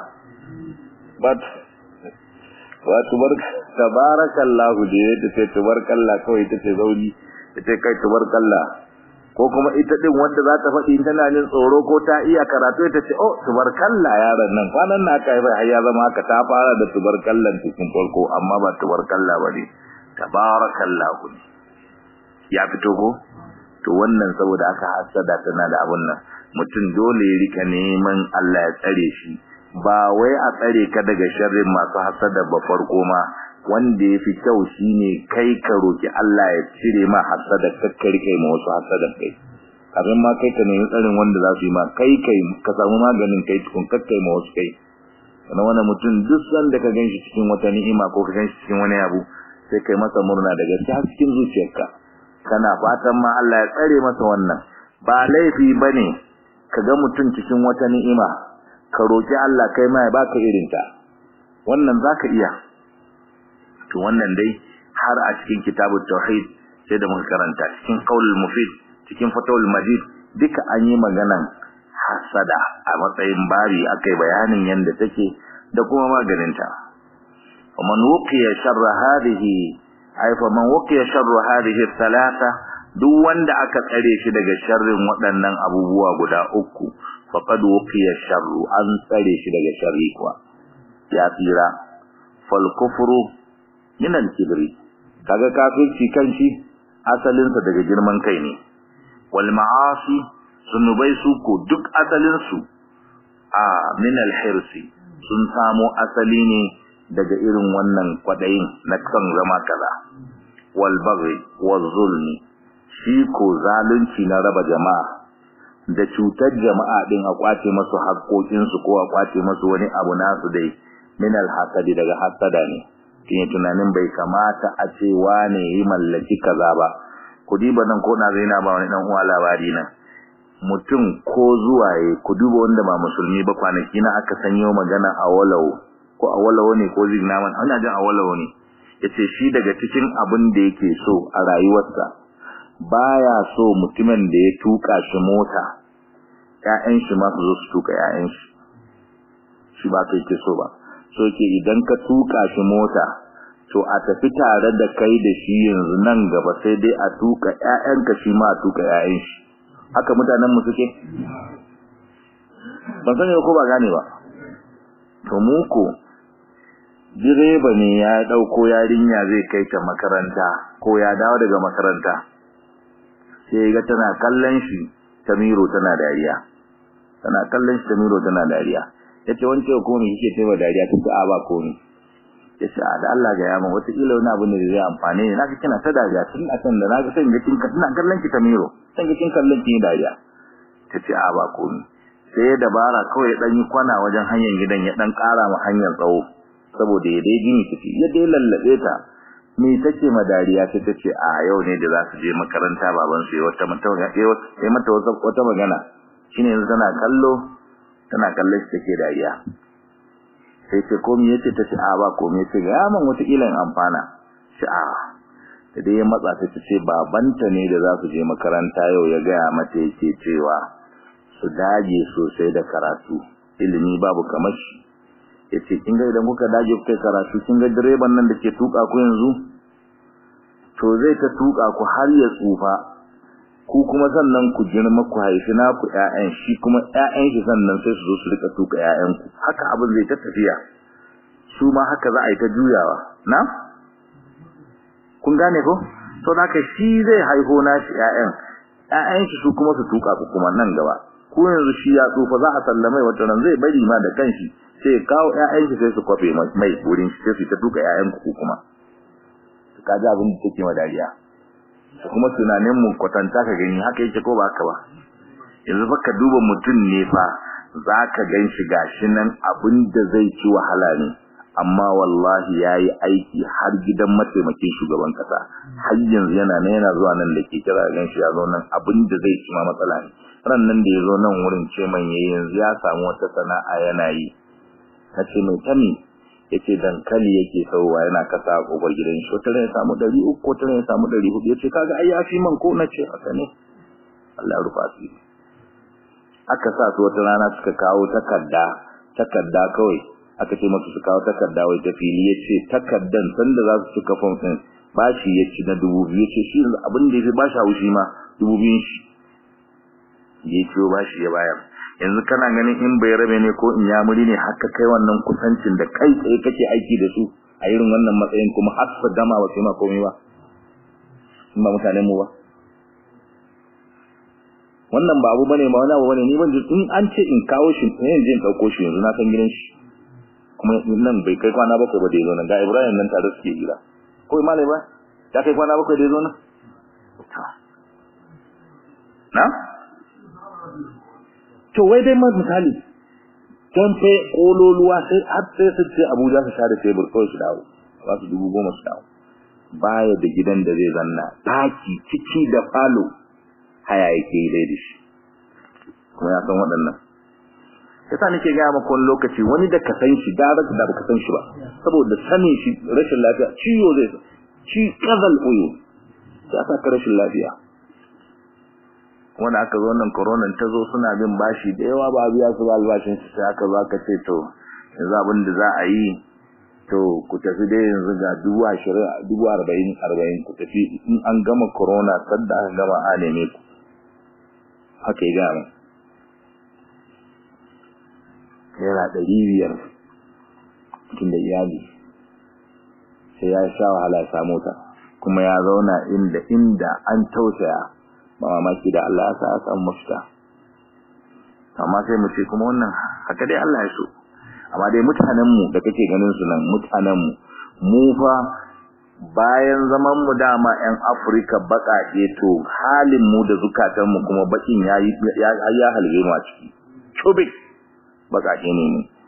tabarakallahu je ta ce tubarkallah kawai ta ce zauni ita kai tubarkallah ko kuma ita din wanda za ta faɗi tana jin tsoro ko ta iya karatu ita ce oh tubarkallah yaron nan kwanan na kai bai har ya zama haka ta fara da tubarkallan cikin farko amma ba tubarkallah bane tabarakallahu ne ya fito ko to wannan saboda aka hasada tana da abun nan mutum dole ya rika neman Allah ya tsare shi ba wai a tsare ka daga sharrin masu hasada ba farko ma wanda yafi kyau shine kai ka roki Allah ya cire ma hasada kakkari kai ma wasu hasada kai kafin ma kai ka nemi tsarin wanda za su yi ma kai ka samu maganin kai tukun kakkai ma wasu kai kana wannan mutum duk sanda ka ganshi cikin wata ni'ima ko ka ganshi cikin wani abu sai kai masa murna da gaskiya cikin zuciyarka kana fatan ma Allah ya tsare masa wannan ba laifi bane kaga mutum cikin wata ni'ima ka roki Allah kai ma ya baka irin ta wannan zaka iya to wannan dai har a cikin kitabut tauhid sai da muka karanta cikin qaulul mufid cikin fatawul majid duka an yi maganan hasada a matsayin bari akai bayanin yanda take da kuma maganinta ومن وقي شر هذه أي فمن وقي شر هذه الثلاثة duk wanda aka tsare shi daga sharrin waɗannan abubuwa guda uku faqad wuqiya sharru an tsare shi daga sharri kuwa ya tsira fal kufru min al kibri kaga kafirci kanshi asalin sa daga girman kai ne wal ma'asi sunubai su ko duk asalin su min al hirsi sun samo asali ne daga irin wannan kwadayin na kan zama kaza wal baghi wal zulmi shi ko zalunci na raba jama'a da cutar jama'a din a kwace masu haƙoƙin su ko a kwace masu wani abu nasu dai min al hasadi daga hasada ne kin tunanin bai kamata a ce wane yi mallaki kaza ba kudi ba nan ko na zaina ba wani dan uwa labari nan mutum ko zuwaye ku duba wanda ba musulmi ba kwanaki na aka sanyo magana a walawo ko a walawo ne ko zignaman ana jin a walawo ne yace shi daga cikin abin da yake so a rayuwarsa baya so mutumin da ya tuka shi mota ƴaƴan shi ma su zo su tuka ƴaƴan shi ba kai ke so ba so ke idan ka tuka shi mota to a tafi tare da kai da shi yanzu nan gaba sai dai a tuka ƴaƴanka shi ma a tuka ƴaƴan shi haka mutanen mu suke ban sani ko ba gane ba to mu ko direba ne ya dauko yarinya zai kai ta makaranta ko ya dawo daga makaranta sai ga tana kallon shi Tamiro tana dariya yace wance ko ne kike taiba dariya ta a ba ko ne yace a da Allah ga yamin wata kila wani abu ne da zai amfane ni naga kina ta dariya tun a san da naga sai ga kin kana kallon ki Tamiro sai ga kin kallon ki dariya tace a ba ko ne sai dabara kawai ya dan yi kwana wajen hanyar gidan ya dan ƙara ma hanyar tsawo saboda ya dai gini tafi ya dai lallabe ta me take madariya ta tace a yau ne da za su je makaranta baban su wata wata magana shine yanzu tana kallon shi take dariya sai ce komai yace tace a ba komai yace ga man wata ilan amfana shi a da dai ya matsa ta tace babanta ne da za su je makaranta yau ya ga mata yake cewa su dage sosai da karatu ilimi babu kamar shi yace kin ga idan kuka dage kuka karatu kin ga direban nan da ke tuka ku yanzu to zai ta tuka ku har ya tsufa ku kuma sannan ku girma ku haifi na ku ƴaƴan shi kuma ƴaƴan shi sannan sai su zo su rika tuka ƴaƴan ku haka abin zai ta tafiya su ma haka za a yi ta juyawa na kun gane ko to haka shi zai haifo na shi ƴaƴan shi su kuma su tuka ku kuma nan gaba ku yanzu shi ya tsufa za a sallame wata ran zai bari ma da kanshi sai kawo ƴaƴan shi sai su kwafe mai wurin shi sai su ta duka ƴaƴan ku kuma ka ji abin da take madariya kuma tunanin mu kwatanta ka gani haka yake ko ba haka ba yanzu fa ka duba mutun ne fa zaka ganshi gashi nan abin da zai ci wahala ne amma wallahi yayi aiki har gidan mataimakin shugaban kasa har yanzu yana zuwa nan da ke kira ganshi ya zo nan abin da zai ci ma matsala ne ran nan da ya zo nan wurin ce man yanzu ya samu wata sana'a yana yi kace mai tami yace dankali yake sauwa yana kasa a kofar gidan shi wata ran ya samu 300 ko tare ya samu 400 yace kaga ai yafi man ko nace haka ne Allah ya rufa shi aka sa su wata rana suka kawo takarda kawai aka ce musu su kawo takarda wai ta fili yace takardan sanda za su cika form din bashi yace na 2000 yace shi abin da yafi bashi haushi ma 2000 shi yace bashi ya bayar yanzu kana ganin in bai rabe ne ko in yamuri ne haka kai wannan kusancin da kai tsaye kake aiki da su a irin wannan matsayin kuma har su gama ba sai ma komai ba in ba mutanen mu ba wannan ba abu bane ma wani abu bane ni ban ji in an ce in kawo shi ne in je in dauko shi yanzu na san gidan shi kuma nan bai kai kwana bakwai ba da yazo nan ga Ibrahim nan tare suke hira ko malai ba ya kai kwana bakwai da yazo nan na to wai dai misali kan fe kololuwa sai har sai su ce Abuja su share tebur kawai su dawo ba su 10,000 su dawo baya da gidan da zai zanna daki ciki da falo haya yake dai da shi kuma ya san waɗannan yasa nake ga maka wani lokaci wani da ka san shi da baka san shi ba saboda sanin shi rashin lafiya ciwo zai ci kazal uyu sai aka ka rashin lafiya wanda aka zo nan corona ta zo suna bin bashi da yawa ba biya su ba albashin su sai aka zo aka ce to yanzu abin da za a yi to ku tafi dai yanzu ga 40,000 ku tafi in an gama corona sadda aka gama a neme ku haka ya gama Naira 500 cikin da iyali sai ya sha wahala ya samu ta kuma ya zauna inda an tausaya ba mamaki da Allah ya sa a samu mafita amma sai mu ce kuma wannan haka dai Allah ya so amma dai mutanenmu da kake ganin su nan mutanenmu mu fa bayan zaman mu dama ƴan Afirka baƙaƙe to halin mu da zukatan mu kuma bakin ya halge mu a ciki cubic baƙaƙe ne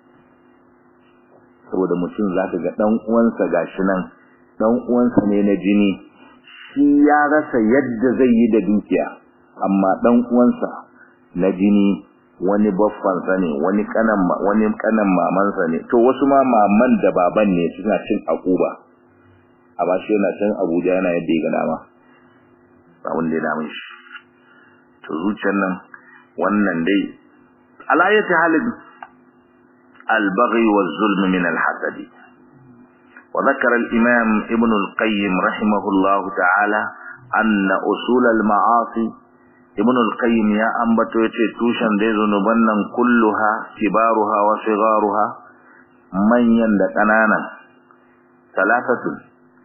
saboda mutum zaka ga dan uwansa gashi nan dan uwansa ne na jini shi ya rasa yadda zai yi da dukiya amma dan uwansa na jini wani baffansa ne wani kanan mamansa ne to wasu ma maman da baban ne suna cin akuba a ba shi yana cin Abuja yana yadda ya ga dama ba wanda ya dame shi to zuciyar nan wannan dai alayati halin al-baghi waz-zulm min al-hasad wa dhakara al-imam ibn al-qayyim rahimahullahu ta'ala anna usul al-ma'asi ibn al-qayyim ya ambato yace tushen dai zanuban nan kulluha kibaruha wa sigharuha manyan da kananan salatatun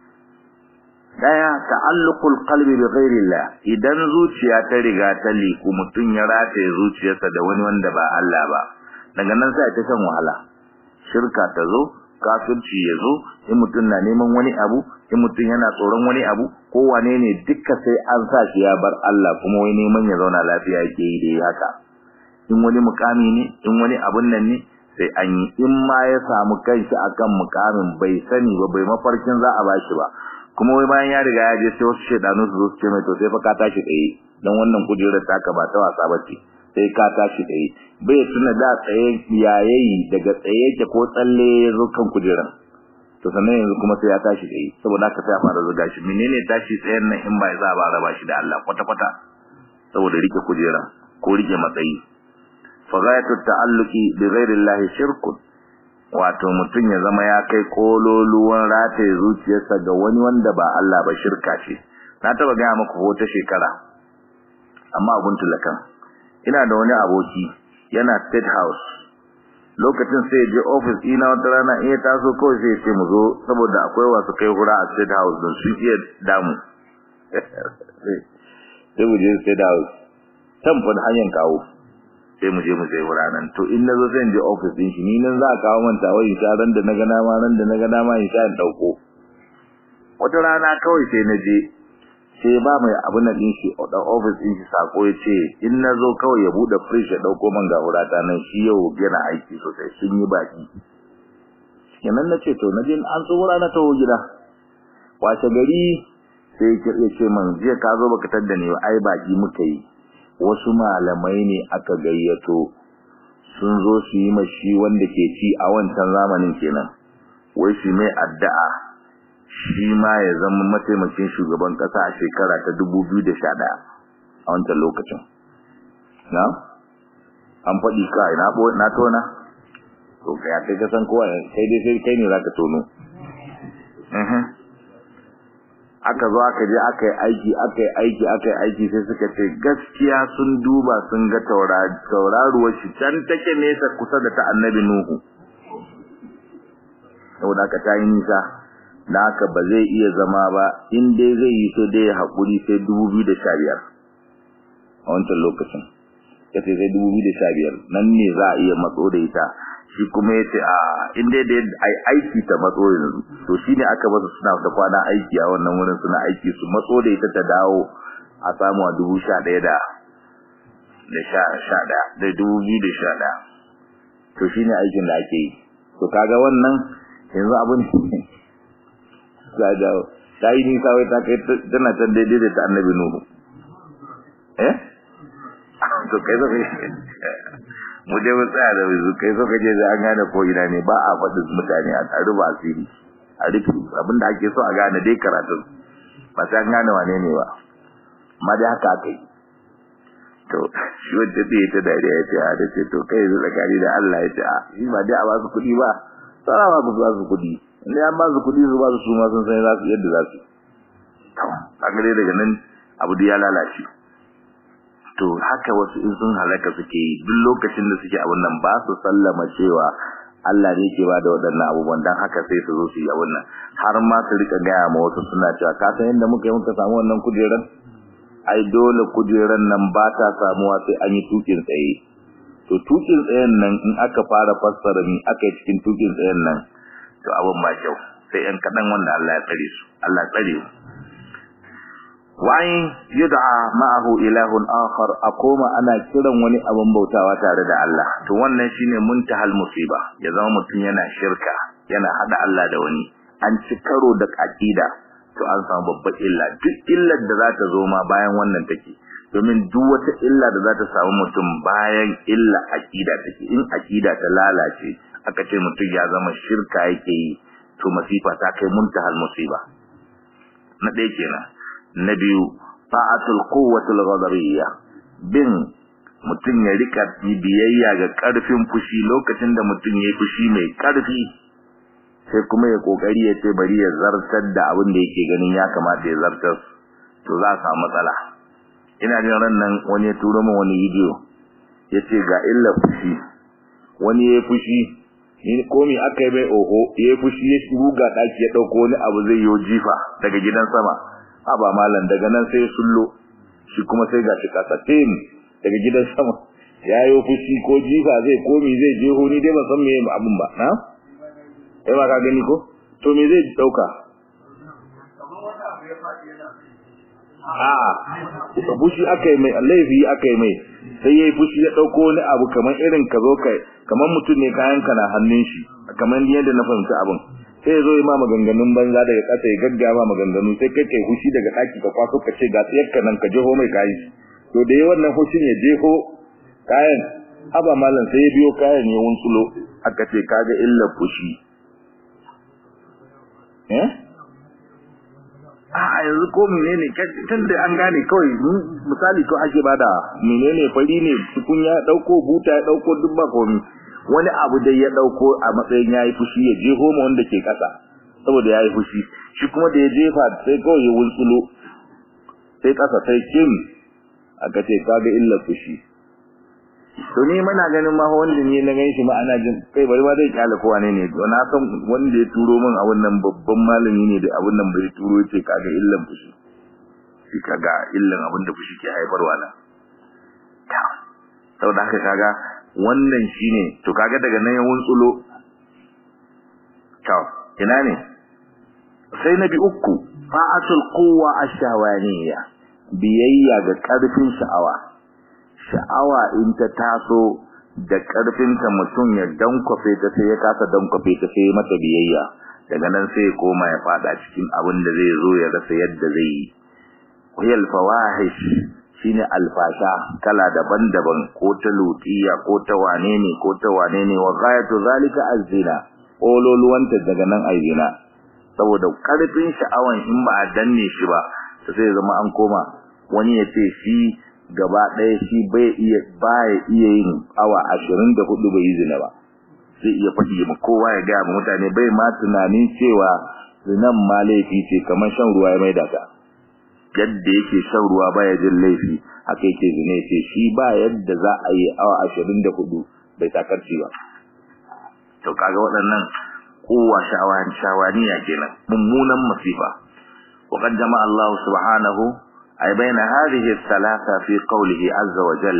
daya ta'alluqul qalbi bi ghairillah idan zuciya ta riga ta liku mutun ya rataye zuciyarsa da wani wanda ba Allah ba daga nan sai ta san wahala shirka ta zo kafirci ya zo in mutun na neman wani abu in mutun yana tsoron wani abu ko wane ne dukka sai an sa shi ya bar Allah kuma wai neman ya zauna lafiya yake yi da haka in wani mukami ne in wani abun nan ne sai an yi in ma ya samu kanshi akan mukamin bai sani ba bai mafarkin za a bashi ba kuma wai bayan ya riga ya je sai wasu shedanu su zo su ce mai to sai fa ka tashi tsaye dan wannan kujerar taka ba ta wasa bace sai ka tashi tsaye bai tuna da tsaye yayayi daga tsaye yake ko tsalle ya zo kan kujerar to sannan yanzu kuma sai ya tashi tsaye saboda haka sai ya fara zuga shi menene tashi tsayen nan in ba ya za ba raba shi da Allah kwata kwata saboda rike kujera ko rike matsayi fa ghayatu ta'alluqi bi ghairi Allah shirkun wato mutun ya zama ya kai kololuwan rataye zuciyarsa ga wani wanda ba Allah ba shirka ce na taba ga muku wata shekara amma abun tulakan ina da wani aboki yana State House lokacin sai je office ina wata rana in ya taso kawai sai ce mu zo saboda akwai wasu kai hura a State House don su iya damu sai mu je State House tamfon hanyar kawo sai mu je mu sai hura nan to in nazo zan je office din shi ni nan za ka kawo man tawo in sha ran da naga dama ran da naga dama in sha in dauko wata rana kawai sai na je sai ba mai abun nan din shi da office din shi sako yace in nazo kawai ya bude fridge ya dauko man ga hurata nan shi yau yana aiki sosai sun yi baki kenan nace to naje an so hura na tawo gida wace gari sai ya ce man je ka zo baka tadda ni ai baki muka yi wasu malamai ne aka gayyato sun zo su yi mashi wanda ke ci a wancan zamanin kenan wai shi mai addu'a shi ma ya zama mataimakin shugaban kasa a shekara ta 2011 a wancan lokacin na an faɗi kai na tona to kai ka san kowa sai dai sai kai ne zaka tono aka zo aka je aka yi aiki sai suka ce gaskiya sun duba sun ga tauraruwar shi can take nesa kusa da ta annabi Nuhu saboda aka ta yi nisa da aka ba zai iya zama ba in dai zai yi sai dai haƙuri sai 2015 a wancan lokacin sai 2015 nan ne za a iya matso da ita shi kuma yace a inda da ai aiki ta matso yanzu to shine aka basu suna ta kwana aiki a wannan wurin suna aiki su matso da ita ta dawo a samu a 11,000 da 2011 to shine aikin da ake yi to kaga wannan yanzu abin da dawo sai ni kawai ta kai tana tan daidai da ta annabi nuhu to kai zo mu je mu tsaya da wuzu kai zo kaje da an gane ko ina ne ba a faɗin mutane a ruba asiri a rufe abinda ake so a gane dai karatu ba sai an gane wane ne ba amma dai haka kai to shi wanda bai ta dariya ya ce a da ce to kai zo tsakani da Allah ya ce a shi ba dai a ba su kuɗi ba tsara ba su kuɗi inda an ba su kuɗi su ba su ma sun san za su yadda za su to kaga dai daga nan abu da ya lalace to haka wasu in sun halaka suke yi duk lokacin da suke abun nan ba su sallama cewa Allah ne yake bada waɗannan abubuwan dan haka sai su zo su yi abun nan har ma su rika gaya ma wasu suna cewa ka san yadda muka yi muka samu wannan kujeran ai dole kujeran nan ba ta samuwa sai an yi tukin tsaye to tukin tsayen nan in aka fara fassara ni aka yi cikin tukin tsayen nan to abun ba kyau sai yan kadan wanda Allah ya tsare su Allah tsare su wa'in yud'a ma'ahu ilahun akhar akoma ana kiran wani abun bautawa tare da Allah to wannan shine muntahal musiba ya zama mutun yana shirka yana hada Allah da wani an ci karo da aqida to an samu babbar illa duk illar da za ta zo ma bayan wannan take domin duk wata illa da za ta samu mutum bayan illa aqida take in aqida ta lalace aka ce mutum ya zama shirka yake yi to masifa ta kai muntahal musiba na dai kenan na biyu ta'atul quwwatul ghadabiyya bin mutun ya rika biyayya ga karfin fushi lokacin da mutun yayi fushi mai karfi sai kuma ya kokari ya ce bari ya zartar da abin da yake ganin ya kamata ya zartar to za ka matsala ina jin ran nan wani ya turo min wani video yace ga illa fushi wani yayi fushi ni komi akai bai oho yayi fushi ya ruga daki ya dauko wani abu zai yo jifa daga gidan sama aba malan daga nan sai sullo shi kuma sai ga shi kasatin daga gidan sama yayo fushi ko jifa zai komi zai je ho ni dai ban san me abun ba na eh ba ka gani ko to me zai dauka to fushi akai mai laifi akai mai sai yayi fushi ya dauko wani abu kaman irin ka zo kai kaman mutun ne kayan kana hannun shi kaman yadda na fahimci abun sai zo yi ma maganganun banza daga kasa ya gaggama maganganu sai kai kai hushi daga daki ka kwaso ka ce ga tsiyarka nan ka jeho mai kai to da yayin wannan hushin ya jeho kayan aba mallan sai ya biyo kayan ya wunsulo aka ce kaga illa fushi yanzu ko menene tun da an gane kawai misali ko ake bada menene fari ne tukunya ya dauko buta ya dauko duk ba komai wani abu da ya dauko a matsayin yayi fushi ya jeho mu wanda ke kasa saboda yayi fushi shi kuma da ya jefa sai kawai ya wulsulo sai kasa sai kin aka ce kaga illa fushi to ni muna ganin ma wanda ne na ganshi ma ana jin kai bari ma dai kyale ko wane ne to na san wanda ya turo min a wannan babban malami ne da abun nan bai turo yace kaga illan fushi shi kaga illan abin da fushi ke haifarwa na saboda haka kaga wannan shine to kaga daga nan ya wunsulo to ina ne sai nabi uku fa'atul quwwa ash-shahwaniyya biyayya ga karfin sha'awa in ta taso da karfin ta mutun ya dankwafe ta sai ya kasa dankwafe ta sai mata biyayya daga nan sai ya koma ya fada cikin abin da zai zo ya rasa yadda zai yi wayal fawahish shine alfasha kala daban-daban ko ta lutiya ko ta wane ne wa ghayatu zalika az-zina ololuwanta daga nan azina saboda karfin sha'awan in ba a danne shi ba sai zama an koma wani ya ce shi gaba ɗaya shi bai iya yin awa 24 bai yi zina ba sai iya faɗi ma kowa ya ga mutane bai ma tunanin cewa zinan ma laifi ce kamar shan ruwa ya maida ta yadda yake shan ruwa baya jin laifi haka yake zina ce shi ba yadda za a yi awa 24 bai takarci ba to kaga waɗannan kowa shawaniya kenan mummunan masifa وقد جمع الله سبحانه أي بين هذه الثلاثة في قوله عز وجل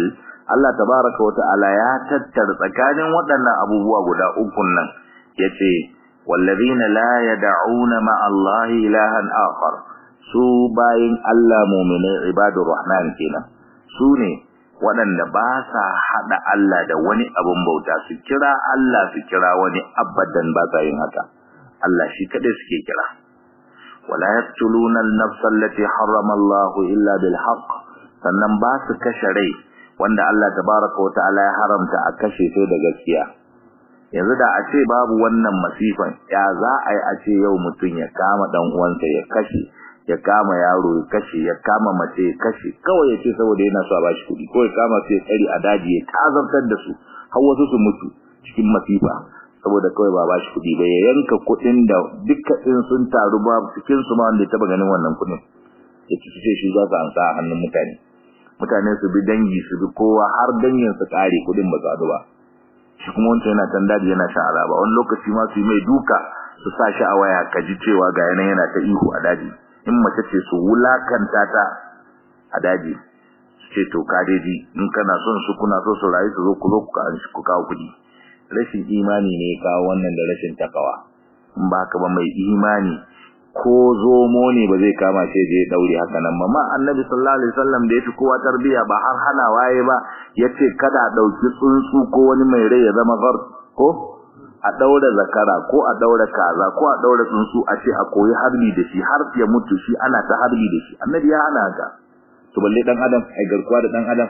Allah tabaraka wa ta'ala ya tattara tsakanin waɗannan abubuwa guda uku nan yace wallazina la yad'una ma'a Allahi ilahan akhar su bayin Allah mu'minai ibadur rahman kenan su ne waɗanda ba sa hada Allah da wani abun bauta su kira Allah su kira wani abadan ba sa yin haka Allah shi kadai suke kira wala yaqtuluna an-nafsa allati harrama Allah illa bil haqq sannan ba su kashe rai wanda Allah tabaraka wa ta'ala ya haramta a kashe sai da gaskiya yanzu da a ce babu wannan masifan ya za a yi a ce yau mutum ya kama dan uwansa ya kashe ya kama yaro ya kashe ya kama mace ya kashe kawai ya ce saboda yana so a bashi kuɗi ko ya kama sai tsari a daji ya tazartar da su har wasu su mutu cikin masifa saboda kawai ba bashi kuɗi ba ya yanka kuɗin da dukkan sun taru ba cikin su ma wanda ya taba ganin wannan kuɗin ya ci ce shi za su ansa a hannun mutane su bi dangi su bi kowa har dangin su kare kuɗin ba su ba shi kuma wancan yana can daji yana shan azaba wani lokaci ma su yi mai duka su sa shi a waya ka ji cewa ga yana ta ihu a daji in mace ce su wulakanta ta a daji su ce to ka daji in kana son su kuna so su rayu su zo ku kawo kuɗi rashin imani ne ya kawo wannan da rashin takawa in ba ka ba mai imani ko zomo ne ba zai kama shi je daure haka nan ma annabi sallallahu alaihi wasallam da yafi kowa tarbiya ba har hana waye ba yace kada dauki tsuntsu ko wani mai rai ya zama gar ko a daura zakara ko a daura kaza ko a daura tsuntsu a ce a koyi harbi da shi har ya mutu shi ana ta harbi da shi annabi ya hana haka to balle dan adam ai garkuwa da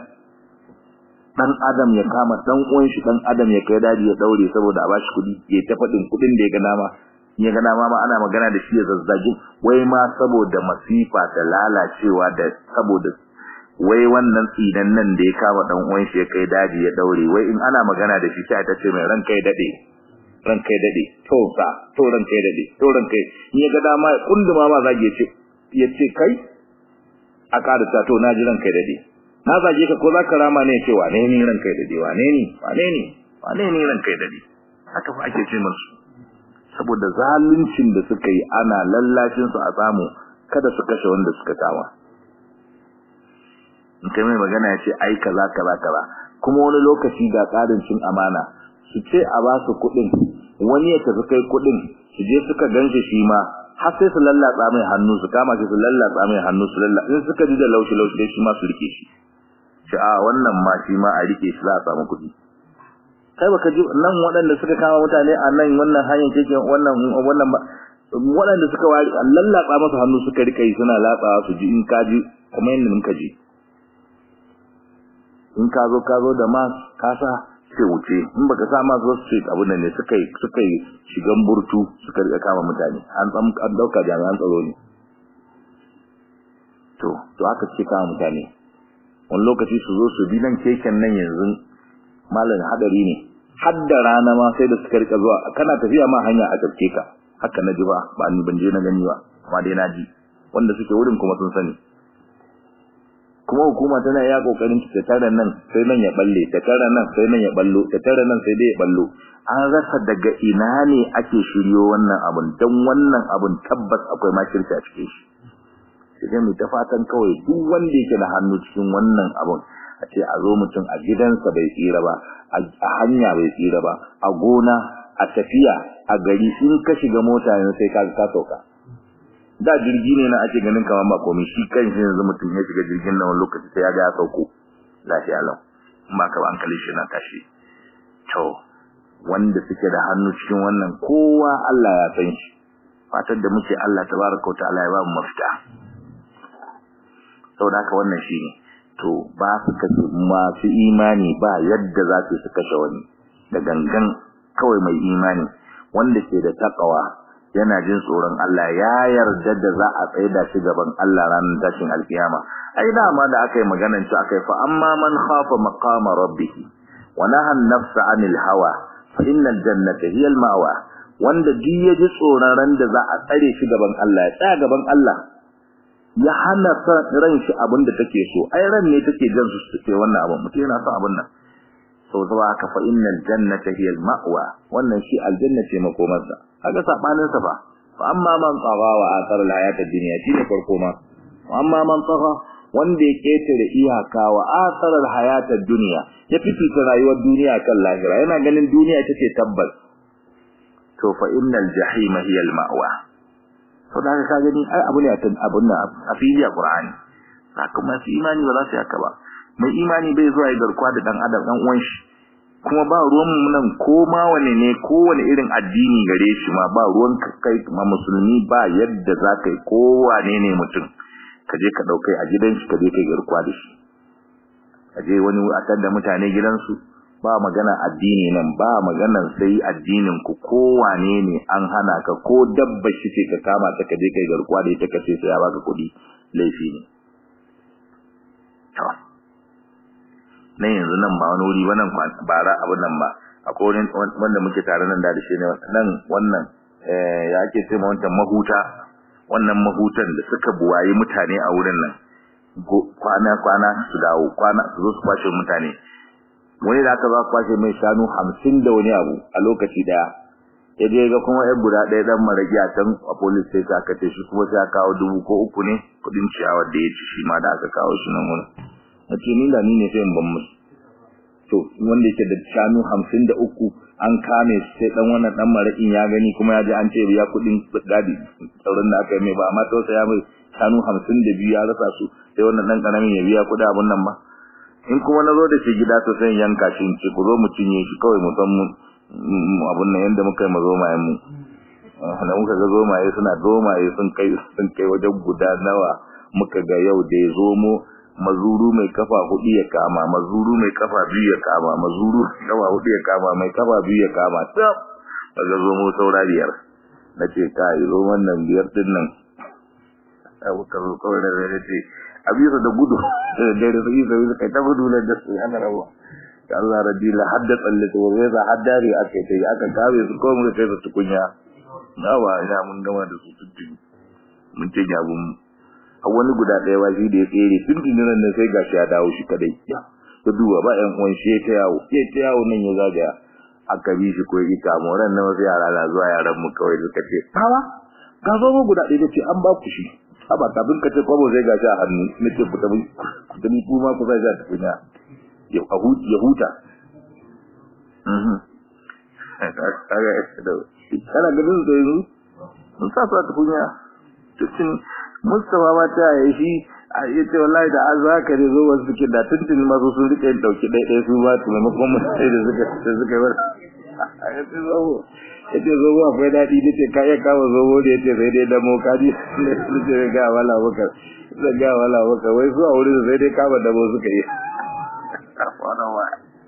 dan adam ya kama dan uwan shi dan adam ya kai daji ya daure saboda a bashi kudi ya ta fadin kudin da ya ga dama ya ga dama ma ana magana da shi ya zazzage wai ma saboda masifa da lalacewa da saboda wai wannan tsidan nan da ya kama dan uwan shi ya kai daji ya daure wai in ana magana da shi sai ta ce mai ran kai dade to sa to ran kai dade to ran kai in ya ga dama kunduma ma zage ya ce kai a karata to na ji ran kai dade na zage ka ko za ka rama ne ce wane ne ran kai dade wane ne ran kai dade haka fa ake ce musu saboda zaluncin da suka yi ana lallashin su a samu kada su kashe wanda suka kama in kai mai magana ya ce ai kaza kuma wani lokaci ga tsarin cin amana su ce a ba su kuɗin wani ya tafi kai kuɗin su je suka ganshi shi ma har sai su lallatsa mai hannu su kama shi su lallatsa mai hannu su lallatsa in suka ji da laushi dai shi ma su rike shi ce a wannan ma shi ma a rike shi za a samu kuɗi kai baka ji nan waɗanda suka kama mutane a nan wannan hanyar keke wannan waɗanda suka wari lallatsa masa hannu suka rika yi suna latsawa su ji in kaji kamar yadda muka ji in ka zo da ma ka sa sai wuce in baka sa ma zo su abu ne suka yi shigan burtu suka rika kama mutane an dauka jami'an tsaro ne to aka ce kama mutane wani lokaci su zo su bi nan keken nan yanzu malam hadari ne hadda rana ma sai da suka rika zuwa kana tafiya ma hanya a tafke ka haka na ji ba ni ban je na gani ba amma dai na ji wanda suke wurin kuma sun sani kuma hukuma tana iya kokarin ta tare nan sai nan ya balle ta tare nan sai nan ya ballo ta tare nan sai dai ya ballo an rasa daga ina ne ake shiryo wannan abun dan wannan abun tabbas akwai makirci a cikin shi sai mu ta fatan kawai duk wanda yake da hannu cikin wannan abun a ce a zo mutum a gidansa bai tsira ba a hanya bai tsira ba a gona a tafiya a gari in ka shiga mota ne sai ka sauka da jirgi ne na ake ganin kamar ba komai shi kanshi yanzu mutum ya shiga jirgin nan wani lokaci sai ya ga ya sauko lafiya lau in ba ka ba hankali shi na tashi to wanda suke da hannu cikin wannan kowa Allah ya san shi fatar da muke Allah tabaraka wa ta'ala ya ba mu mafita saboda haka wannan shine to ba su kace masu imani ba yadda za su kashe wani da gangan kawai mai imani wanda ke da takawa yana jin tsoron Allah ya yarda da za a tsaida shi gaban Allah ranar tashin alkiyama ai dama da akai maganar ci akai fa amma man khafa maqama rabbih wa naha an-nafsa 'anil hawa fa innal jannata hiya al-ma'wa wanda duk ya ji tsoron ran da za a tsare shi gaban Allah ya tsaya gaban Allah ya hana ran shi abin da take so ai ran ne take jin su ce wannan abin mutum yana son abin nan sau zuwa ka fa innal jannata hiya al-ma'wa wannan shi aljanna ce makomarsa kaga sabanin sa fa amma man tsaga wa athar al-hayat ad-dunya shine farko ma amma man tsaga wanda ya ketare iyaka wa asarar hayatad dunya ya fifita rayuwar duniya kan lahira yana ganin duniya ita ce tabbas to fa innal jahima hiya al ma'wa to da ka gani ai abu ne abun nan a fili a Qur'ani saka masu imani ba za su yaka ba mai imani bai zuwa ya garkuwa da dan adam dan uwan shi kuma ba ruwan mu nan ko ma wane ne ko wane irin addini gare shi ma ba ruwan kai ma musulmi ba yadda za kai ko wane ne mutum ka je ka daukai a gidan shi ka je kai garkuwa da shi ka je wani a tanda mutane gidansu ba magana addini nan ba maganan sai addinin ku ko wane ne an hana ka ko dabba shi ce ka kama ta ka je kai garkuwa da ita ka ce sai ya baka kuɗi laifi ne to ne yanzu nan ba wani wuri wannan bara abun nan ba akwai wanda muke tare nan da shi ne nan wannan ya ake ce wancan mahuta wannan mahutan da suka buwayi mutane a wurin nan kwana su dawo su zo su kwashe mutane wani da aka za su kwashe mai shanu 50 da wani abu a lokaci daya ya je ga kuma yan guda ɗaya dan maragi a can a police station aka ce shi kuma sai aka kawo 2 ko 3 ne kudin ciyawar da ya ci shi ma da aka kawo shi nan wurin nace ni da ni ne sai in ban musu to wanda yake da shanu 53 an kame sai dan wannan dan marakin ya gani kuma ya ji an ce biya kudin gadi sauran da aka yi mai ba amma to sai ya mai shanu 52 ya rasa su sai wannan dan karamin ya biya kudi abun nan ba in kuma nazo da shi gida to sai yanka shi ce ku zo mu cinye shi kawai mu san mu abun nan yanda muka yi mazo mayan mu da muka ga zo maye suna zomaye sun kai wajen guda nawa muka ga yau da ya zo mu mazuru mai kafa 4 ya kama mazuru mai kafa 2 ya kama mazuru kafa 4 ya kama mai kafa 2 ya kama tab daga zo mu saurariyar nace kai zo wannan biyar din nan abu ka zo kawai da zai ce abisa da gudu da sai kai ta gudu da su ana rawa ya Allah radila hadda tsallata wai za haddari akai tai aka kawe su ko mu kai su tukunya nawa ina mun gama da su tuddin mun ce abun a wani guda ɗaya waje da ya tsere tuntun nan sai gashi ya dawo shi kadai ya duba ba ƴan uwan shi ta yawo nan ya zagaya aka bi shi ko ita moran nan wasu yara na zuwa yaran mu kawai suka ce bawa ga zo mu guda ɗaya ce an ba ku shi haba kafin ka ce kwabo zai gashi a hannu nace ku tabi kuma ku zai ga tukunya ya huta kana ganin da yanzu mun sa tukunya tutun Mustafa ba ta yi shi a yace wallahi da azaka da zo wasu suke da tuntun ma sun rike dauki dai su ba su maimakon mutai da suka bar yace zo ba akwai dadi dace kai kawo zo da yace sai dai da mokadi da ga wala baka wai su a wurin sai dai kaba da bo suka yi afana wa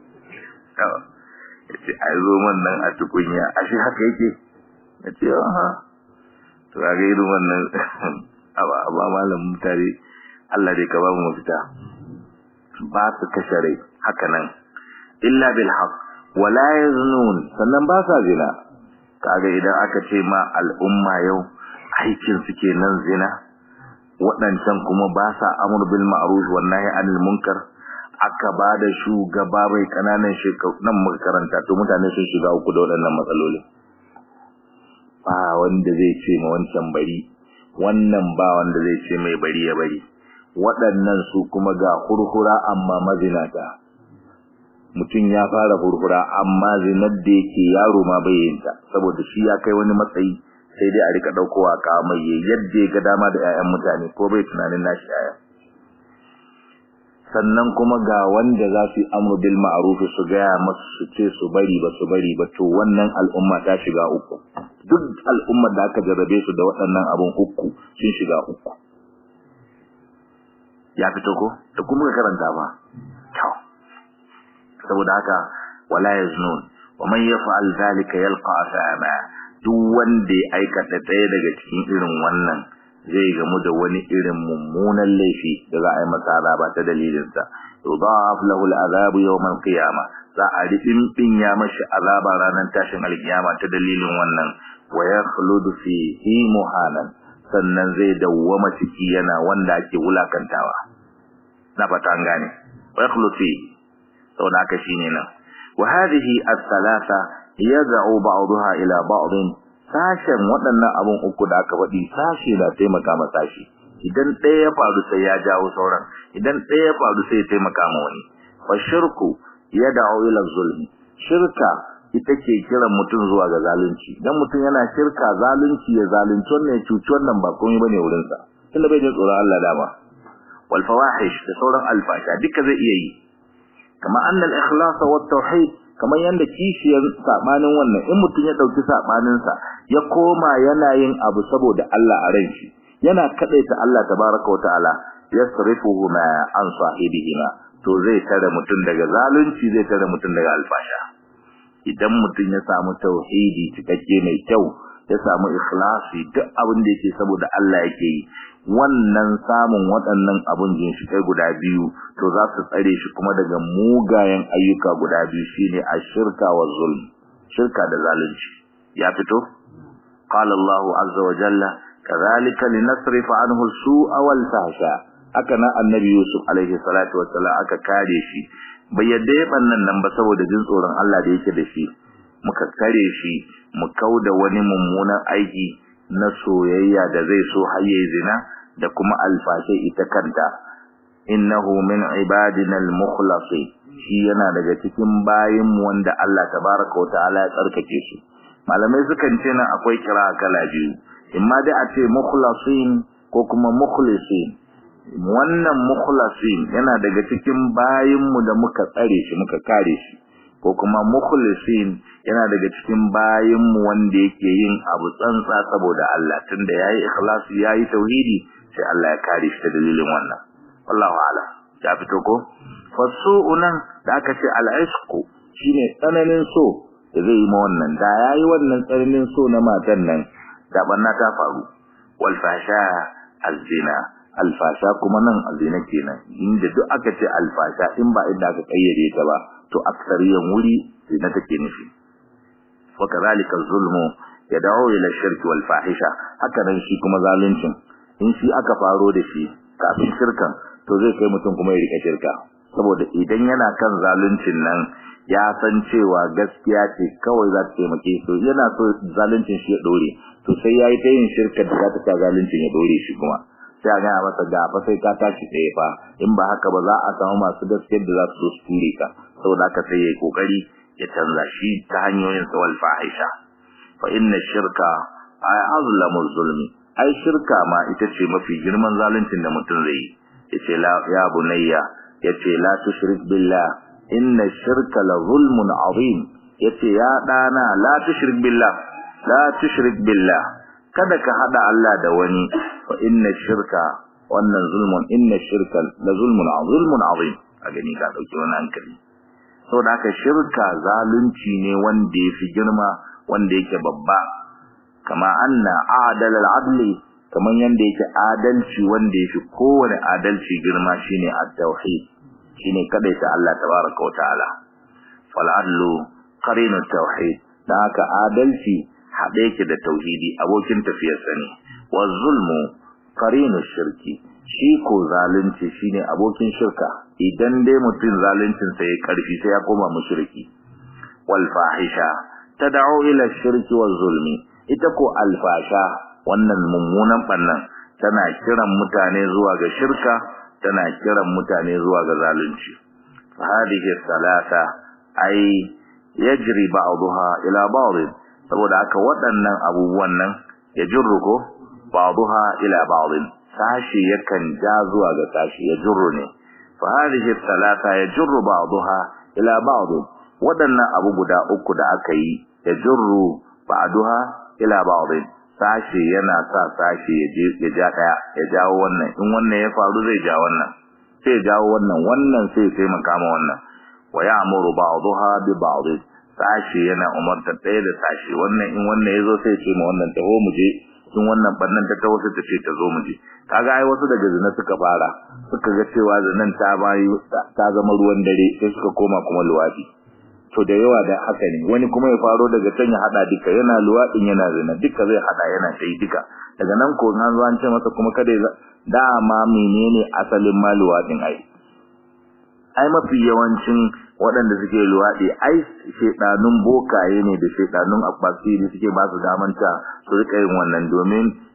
yace ai zo man nan a tukunya ashe haka yake yace aha to ga irin wannan aba malam mutare Allah dai ka ba mu mafita ba su kashare haka nan illa bil haqq wala yaznun sannan ba sa zina kaga idan aka ce ma al'umma yau aikin suke nan zina wadancan kuma ba sa amru bil ma'ruf wan nahy anil munkar aka ba da shugaba bai kananan shekaru nan muka karanta to mutane sun shiga uku da wadannan matsaloli ba wanda zai ce ma wancan bari wannan ba wanda zai ce mai bari ya bari waɗannan su kuma ga hurhura amma mazinata mutum ya fara hurhura amma zinar da yake yaro ma bai yin ta saboda shi ya kai wani matsayi sai dai a rika daukowa ka mai yadda ya ga dama da ƴaƴan mutane ko bai tunanin nashi ƴaƴa sannan kuma ga wanda za su yi amru bil ma'ruf su ga masu su ce su bari ba to wannan al'umma ta shiga uku duk al'ummar da aka jarrabe su da waɗannan abun uku sun shiga uku ya fito ko da kuma karanta ba to saboda haka wala yaznun wa man yaf'al zalika yalqa asama duk wanda ya aikata ɗaya daga cikin irin wannan zai gamu da wani irin mummunan laifi da za a yi masa azaba ta dalilin sa yudhaf lahu al'adabu yawm al-qiyamah za a ribin ya mashi azaba ranar tashin al-qiyama ta dalilin wannan wa yakhludu fihi muhanan sannan zai dawwama ciki yana wanda ake wulakantawa na fatan gane wa yakhludu fihi saboda haka shine nan wa hadhihi as-salasa yad'u ba'daha ila ba'd sashen waɗannan abun uku da aka faɗi sashi da taimaka masa sashi idan ɗaya ya faru sai ya jawo sauran idan ɗaya ya faru sai ya taimaka ma wani fa shirku yad'u ila zulmi shirka ita ke kiran mutum zuwa ga zalunci dan mutum yana shirka zalunci ya zalunci wannan ya cuci wannan ba komai bane wurin sa tunda bai jin tsoron Allah dama wal fawahish da sauran alfasha duka zai iya yi kama anna al ikhlas wa tauhid kamar yanda kishiyar sabanin wannan in mutum ya dauki sabanin sa ya koma yana yin abu saboda Allah a ran shi yana kadaita Allah tabaaraka wa ta'ala yasrifuhuma an sahibihima to zai tare mutum daga zalunci zai tare mutum daga alfasha idan mutum ya samu tauhidi cikakke mai kyau ya samu ikhlasi duk abin da yake saboda Allah yake yi wannan samun waɗannan abun ginshiƙai guda biyu to za su tsare shi kuma daga mugayen ayyuka guda biyu shine ashirka wa zulm shirka da zalunci ya fito qala Allahu azza wa jalla kadhalika linasrifa anhu as-su'a wal fahsha haka na annabi Yusuf alaihi salatu wassalam aka kare shi bai yadda ya bannan nan ba saboda jin tsoron Allah da yake da shi muka kare shi mu kauda wani mummunan aiki na soyayya da zai so haye zina da kuma alfashe ita kanta innahu min ibadina al-mukhlasin shi yana daga cikin bayin mu wanda Allah tabaaraka wa ta'ala ya tsarkake su malamai sukan ce nan akwai kira kala biyu imma dai a ce mukhlasin ko kuma mukhlisin wannan mukhlasin yana daga cikin bayin mu da muka tsare shi muka kare shi ko kuma mukhlisin yana daga cikin bayin mu wanda yake yin abu tsantsa saboda Allah tunda yayi ikhlasi yayi tauhidi sai Allah ya kare shi da dalilin wannan wallahu a'lam ya fito ko fasu'unan da aka ce al-ishqu shine tsananin so da zai yi ma wannan da yayi wannan tsananin so na matan nan da banna ta faru wal fasha al-zina al-fasha kuma nan al-zina kenan inda duk aka ce al-fasha in ba inda aka kayyade ta ba to aksariyan wuri zina take nufi wa kadhalika az-zulmu yad'u ila ash-shirki wal fahisha haka nan shi kuma zaluncin in shi aka faro da shi kafin shirkan to zai kai mutum kuma ya rika shirka saboda idan yana kan zaluncin nan ya san cewa gaskiya ce kawai za ta taimake to yana so zaluncin shi ya dore to sai yayi ta yin shirka da za ta ta zaluncin ya dore shi kuma sai ga masa ga fa sai ka tashi tsaye fa in ba haka ba za a samu masu gaskiyar da za su so su ture ka saboda haka sai yayi kokari ya canza shi ta hanyoyin sawal fahisha fa inna shirka ay azlamu zulmi ai shirka ma ita ce mafi girman zaluncin da mutum zai yi yace la ya bunayya yace la tushrik billah inna shirka la zulmun azim yace ya dana la tushrik billah la tushrik billah kada ka hada Allah da wani fa inna shirka wannan zulmun inna shirka la zulmun azim a gani ka dauki wannan hankali saboda haka shirka zalunci ne wanda yafi girma wanda yake babba kama anna adal al-adli kaman yanda yake adalci wanda yake kowane adalci girma shine at-tauhid shine kadaita Allah tabaaraka wa ta'ala fal adlu qarinu at-tauhid da haka adalci hade yake da tauhidi abokin tafiyar sani wa zulmu qarinu shirki shi ko zalunci shine abokin shirka idan dai mutum zaluncin sa yayi karfi sai ya koma mushriki wal fahisha tad'u ila shirki wal zulmi ita ko alfasha wannan mummunan bannan tana kiran mutane zuwa ga shirka tana kiran mutane zuwa ga zalunci fa hadhihi salata ay yajri ba'daha ila ba'd saboda haka waɗannan abubuwan nan ya jurruko ba'daha ila ba'd sashi yakan ja zuwa ga sashi ya jurru ne fa hadhihi salata yajru ba'daha ila ba'd waɗannan abu guda uku da aka yi ya jurru ba'daha ila ba'd sashi yana sa sashi ya ja daya ya jawo wannan in wannan ya faru zai ja wannan sai jawo wannan sai makama wannan wa ya'muru ba'daha bi ba'd sashi yana umarta ɗaya da sashi wannan in wannan yazo sai ce ma wannan taho mu je in wannan bannan ta taho sai ta ce ta zo mu je kaga ai wasu daga zina suka fara suka ga cewa zinan ta zama ruwan dare sai suka koma kuma luwadi to da yawa da haka ne wani kuma ya faro daga can ya hada duka yana luwadin yana zina duka zai hada yana sai duka daga nan ko nan zo an ce masa kuma kada dama menene asalin ma luwadin ai mafi yawancin waɗanda suke luwadi ai shedanun bokaye ne da shedanun abbasiri suke ba su damanta su rika yin wannan domin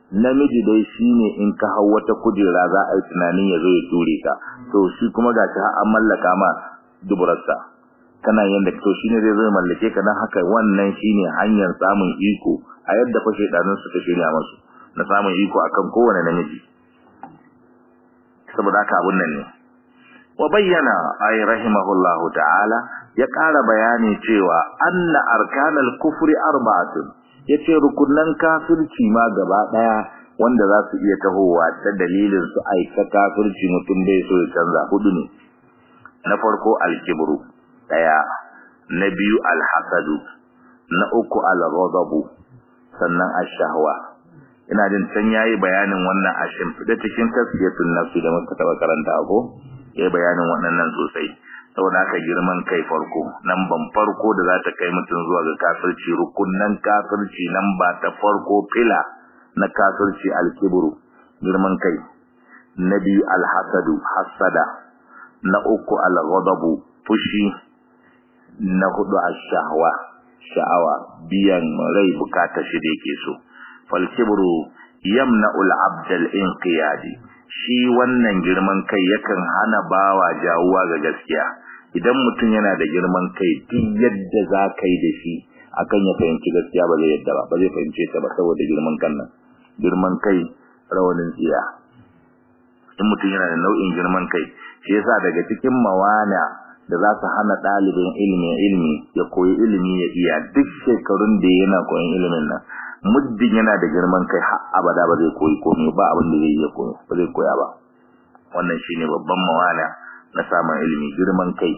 namiji dai shine in ka hau wata kujera za a yi tunanin ya zo ya ture ka to shi kuma ga shi an mallaka ma duburarsa kana yanda to shine zai zo ya mallake ka dan haka wannan shine hanyar samun iko a yadda fa shedanun suka shirya musu na samun iko akan kowane namiji saboda haka abun nan ne wa bayyana ay rahimahullahu ta'ala ya ƙara bayani cewa anna arkanal kufri arba'atun yace rukunan kafirci ma gaba daya wanda za su iya tahowa ta dalilin su aika kafirci mutum bai so ya canza hudu ne na farko al-kibru daya na biyu al-hasadu na uku al-ghadabu sannan ash-shahwa ina jin san yayi bayanin wannan a shimfida cikin tafsirun nafsi da muka taba karanta ko yayi bayanin waɗannan sosai saboda haka girman kai farko nan ban farko da za ta kai mutum zuwa ga kafirci rukunnan kafirci nan ba ta farko fila na kafirci al-kibru girman kai na biyu al-hasadu hasada na uku al-ghadabu fushi na hudu ash-shahwa sha'awa biyan rai bukata shi da yake so fal kibru yamna'u al-'abd al-inqiyadi shi wannan girman kai yakan hana bawa jawuwa ga gaskiya idan mutum yana da girman kai duk yadda za ka yi da shi akan ya fahimci gaskiya ba zai yadda ba zai fahimce ta ba saboda girman kan nan girman kai rawanin tsiya in mutum yana da nau'in girman kai shi yasa daga cikin mawana da za su hana ɗalibin ilimi ya koyi ilimi ya iya duk shekarun da yana koyon ilimin nan muddin yana da girman kai har abada ba zai koyi komai ba abin da zai iya koyo ba zai koya ba wannan shine babban mawana na samun ilimi girman kai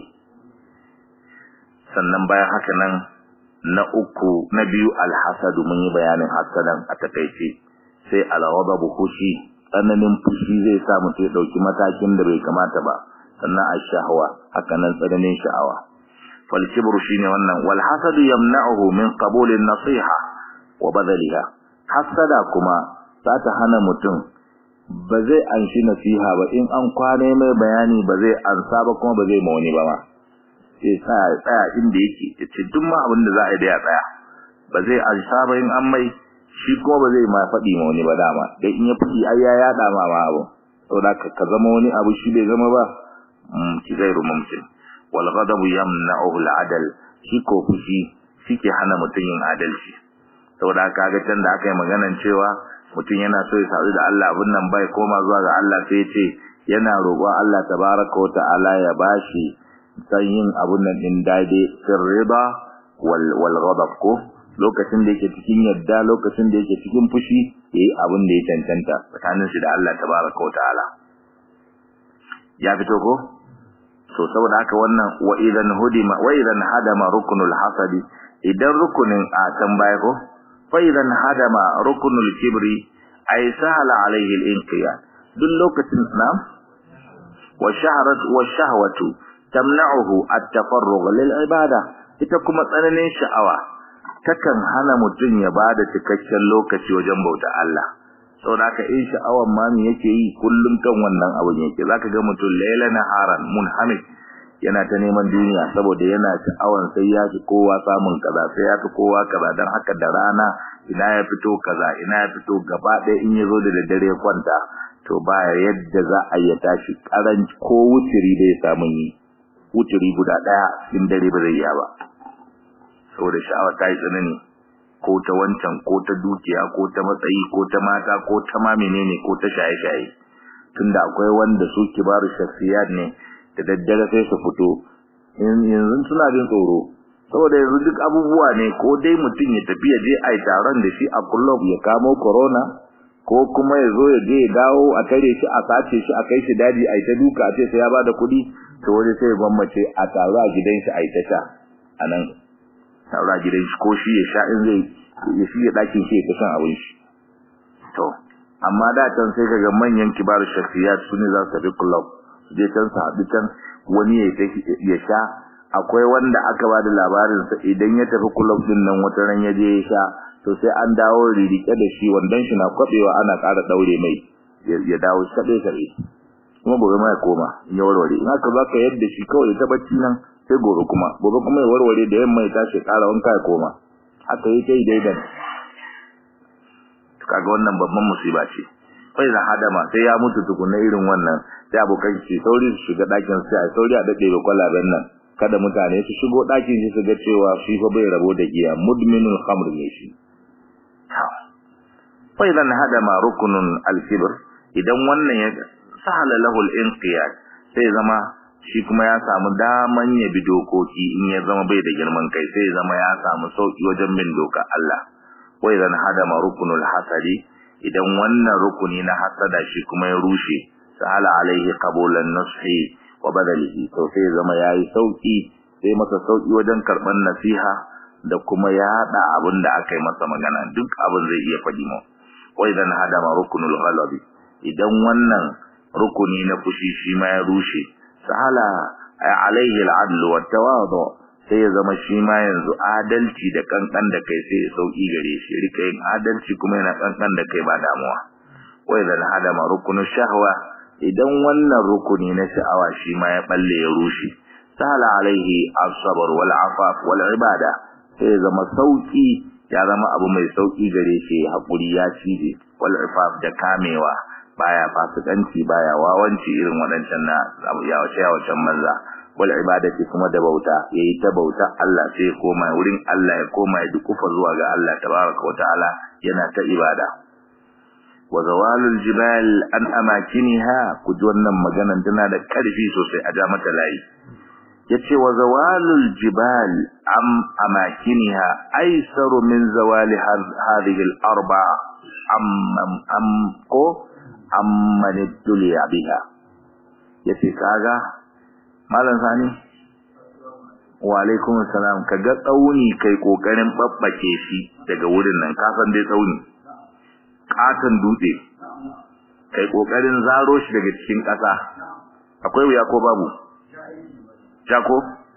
sannan bayan haka nan na uku na biyu alhasadu mun yi bayanin hasadan a takeice sai alghadabu fushi tsananin fushi zai sa mutum ya dauki matakin da bai kamata ba sannan ash-shahwa haka nan tsananin sha'awa fal kibru shine wannan wal hasadu yamna'uhu min qabuli an-nasiha wa badaliha hasada kuma za ta hana mutum ba zai anshi nasiha ba in an kwane mai bayani ba zai ansa ba kuma ba zai ma wani ba ma sai tsaya inda yake yace duk ma abin da za a yi da ya tsaya ba zai ansa ba in an mai shi kuma ba zai ma faɗi ma wani ba dama dai in ya faɗi ai ya yada ma abu saboda ka zama wani abu shi bai zama ba ki gairu mumkin wal ghadabu yamna'uhu al-adl shi ko fushi shike hana mutun yin adalci saboda kaga can da aka yi maganan cewa mutum yana so ya sadu da Allah abun nan bai koma zuwa ga Allah sai ce yana roƙon Allah tabaraka wa ta'ala ya bashi san yin abun nan din daidai sirriba wal ghadab ko lokacin da yake cikin yadda lokacin da yake cikin fushi yayi abun da ya tantanta tsakanin shi da Allah tabaraka wa ta'ala ya fito ko so saboda haka wannan wa idan hadama rukunul hasadi idan rukunin a can baya ko فإذا هدم ركن الكبر أي سهل عليه الانقياد دل لوكة نعم والشهوة تمنعه التفرغ للعبادة إتكم مثلا شعوة تكن هنا متن يبادة تكشل لوكة وجنبه الله sau da aka yi sha'awar mami yake yi kullum kan wannan abin yake za ka ga mutum laila na haran munhamid yana ta neman duniya saboda yana sha'awan sai ya fi kowa samun kaza sai ya fi kowa kaza dan haka da rana ina ya fito kaza ina ya fito gaba ɗaya in ya zo da daddare kwanta to ba yadda za a yi tashi karanci ko wuturi da ya samu yi wuturi guda ɗaya in dare ba zai yi ba saboda sha'awa ta yi tsanani ko ta wancan ko ta dukiya ko ta matsayi ko ta mata ko ta ma menene ko ta shaye-shaye tunda akwai wanda su kibaru shakhsiyat ne da daddare sai su fito yanzu suna jin tsoro saboda yanzu duk abubuwa ne ko dai mutum ya tafi ya je ai taron da shi a club ya kamo corona ko kuma ya zo ya je ya dawo a tare shi a sace shi a kai shi daji ai ta duka a ce sai ya bada kuɗi to wani sai gwammace a taro a gidan shi ai ta sha anan taro a gidan shi ko shi ya sha in zai ya shi ya dakin shi ya shan abin shi to amma da can sai kaga manyan kibaru shakhsiyat sune za su tafi club je can su haɗu can wani ya sha akwai wanda aka ba da labarin sa idan ya tafi club din nan wata ran ya je ya sha to sai an dawo ririke da shi wandan shi na kwabewa ana ƙara daure mai ya dawo sabe kuma gobe ma ya koma in ya warware in aka baka yadda shi kawai ta bacci nan sai gobe kuma ya warware da yamma ya tashi ƙara wanka ya koma haka yake daidan kaga wannan babban musiba ce fa idan hadama sai ya mutu tukuna irin wannan sai abokan shi sauri su shiga dakin sai sauri a dade kwalaben nan kada mutane su shigo dakin shi su ga cewa shi fa bai rabo da giya mudminul khamr ne shi fa idan hadama rukunun al-kibr idan wannan ya sahala lahu al-inqiyad sai zama shi kuma ya samu daman ya bi dokoki in ya zama bai da girman kai sai zama ya samu sauki wajen bin doka Allah wa idan hadama rukunul hasadi idan wannan rukuni na hasada shi kuma ya rushe sahala alaihi qabulan nushi wa badalihi to sai zama yayi sauki sai masa sauki wajen karban nasiha da kuma yada abin da aka yi masa magana duk abin zai iya fadi mu wa idan hadama rukunul ghalabi idan wannan rukuni na fushi shi ma ya rushe sahala alaihi al'adl wa tawadu sai ya zama shi ma yanzu adalci da kankan da kai sai ya sauki gare shi rika yin adalci kuma yana kankan da kai ba damuwa wa idan hadama rukunu shahwa idan wannan rukuni na sha'awa shi ma ya balle ya rushe sahala alaihi as-sabr wal afaf wal ibada sai ya zama sauki ya zama abu mai sauki gare shi hakuri ya cije wal ifaf da kamewa baya fasikanci baya wawanci irin wadancan na ya wace manza wal ibadati kuma da bauta yayi ta bauta Allah sai ya koma wurin Allah ya koma ya dukufa zuwa ga Allah tabaraka wa ta'ala yana ta ibada wa zawalul jibal an amakiniha kuji wannan maganan tana da karfi sosai a jama'ar layi yace wa zawalul jibal am amakiniha aisaru min zawali hadhihi al-arba amman duliya biha yace kaga malam sani wa alaikum assalam kaga tsauni kai kokarin babbake shi daga wurin nan ka san dai tsauni katan dutse kai kokarin zaro shi daga cikin kasa akwai wuya ko babu jako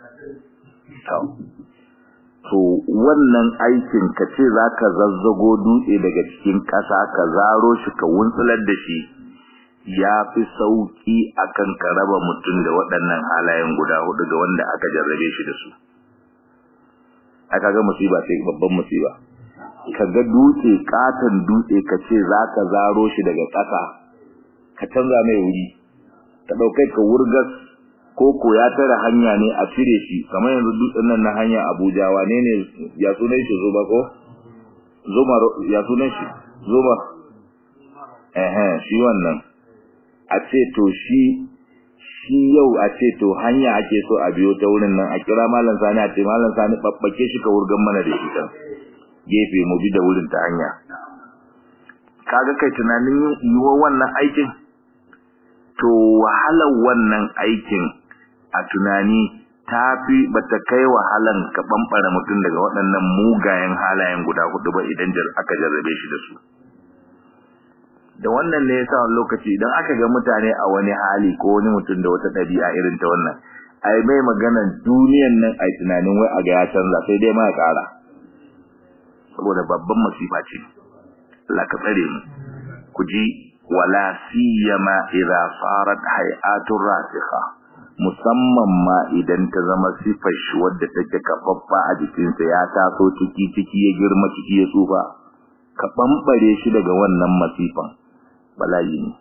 to wannan aikin ka ce zaka zazzago dutse daga cikin ƙasa ka zaro shi ka wuntsular da shi yafi sauki akan ka raba mutum da waɗannan halayen guda hudu ga wanda aka jarrabe shi da su aka ga musiba sai babban musiba kaga dutse katan dutse ka ce zaka zaro shi daga ƙasa ka canza mai wuri ka daukai ka wurgas koko ya tara hanya ne a cire shi kamar yanzu dutsen nan na hanya Abuja wane ne ya sunan shi Zuba ko Zuma ya sunan shi Zuba shi wannan a ce to shi yau a ce to hanya ake so a biyo ta wurin nan a kira mallan Sani a ce mallan Sani babbake shi ka wurgan mana da shi kan gefe mu bi da wurin ta hanya kaga kai tunanin yiwo wannan aikin to wahalar wannan aikin a tunani tafi bata kai wahalan ka bambara mutum daga waɗannan mugayen halayen guda hudu ba idan aka jarrabe shi da su da wannan ne yasa lokaci idan aka ga mutane a wani hali ko wani mutum da wata dabi'a irin ta wannan ai mai maganar duniyan nan ai tunanin wai a ga ya canza sai dai ma ya kara saboda babban musiba ce Allah ka tsare mu ku ji wala siyama idza sarat hay'atur rasikha musamman ma idan ta zama sifar shi wadda take kafaffa a jikinsa ya taso ciki ya girma ciki ya tsufa ka bambare shi daga wannan masifan bala'i ne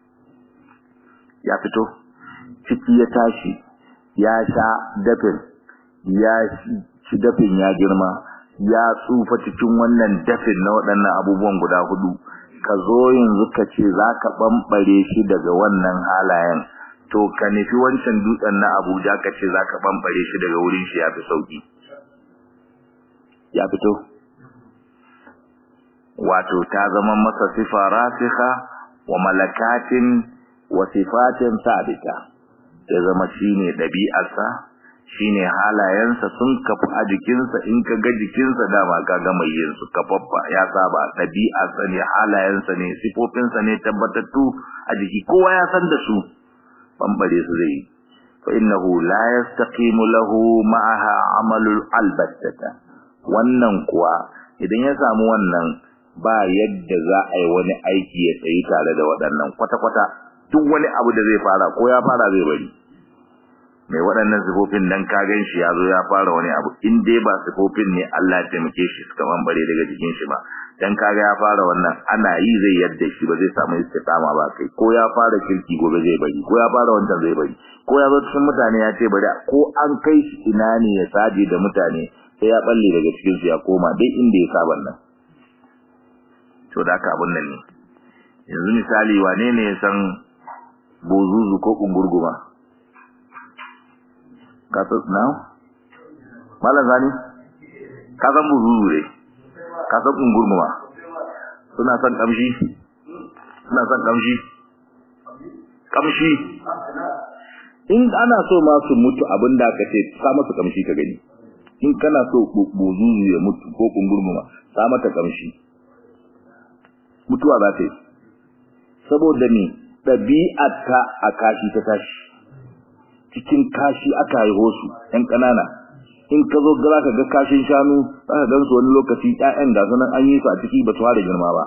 ya fito ciki ya tashi ya sha dafin ya ci dafin ya girma ya tsufa cikin wannan dafin na waɗannan abubuwan guda hudu ka zo yanzu ka ce za ka bambare shi daga wannan halayen to ka nufi wancan dutsen na Abuja ka ce za ka bambare shi daga wurin shi ya fi sauki ya fito wato ta zama masa sifa rasikha wa malakatin wa sifatin sabita ya zama shine dabi'arsa shine halayensa sun kafa a jikinsa in ka ga jikinsa dama ka ga mai yin su kafaffa ya saba dabi'arsa ne halayensa ne sifofinsa ne tabbatattu a jiki kowa ya san da su bambare su zai fa innahu la yastaqimu lahu ma'aha amalul albattata wannan kuwa idan ya samu wannan ba yadda za a yi wani aiki ya tsayi tare da waɗannan kwata-kwata duk wani abu da zai fara ko ya fara zai bari mai waɗannan sifofin dan ka gan shi yazo ya fara wani abu in dai ba sifofin ne Allah ya taimake shi suka bambare daga jikin shi ba dan kaga ya fara wannan ana yi zai yadda shi ba zai samu istiqama ba kai ko ya fara kirki gobe zai bari ko ya fara wancan zai bari ko ya zo cikin mutane ya ce bari ko an kai shi ina ne ya saje da mutane sai ya balle daga cikin su ya koma dai inda ya saba nan to da ka abun nan ne yanzu misali wane ne ya san bozuzu ko kungurguma ka san na malam zani ka san bozuzu ne ka san kungurguma suna son kamshi kamshi in ana so ma su mutu abinda aka ce sa masa kamshi ka gani in kana so bozuzu ya mutu ko kungurguma sa mata kamshi mutuwa za ta yi saboda ni ɗabi'arta a kashi ta tashi cikin kashi aka haihu su ɗan ƙanana in ka zo gara ka ga kashin shanu za ka gansu wani lokaci ƴaƴan ga sunan an yi su a ciki ba su fara girma ba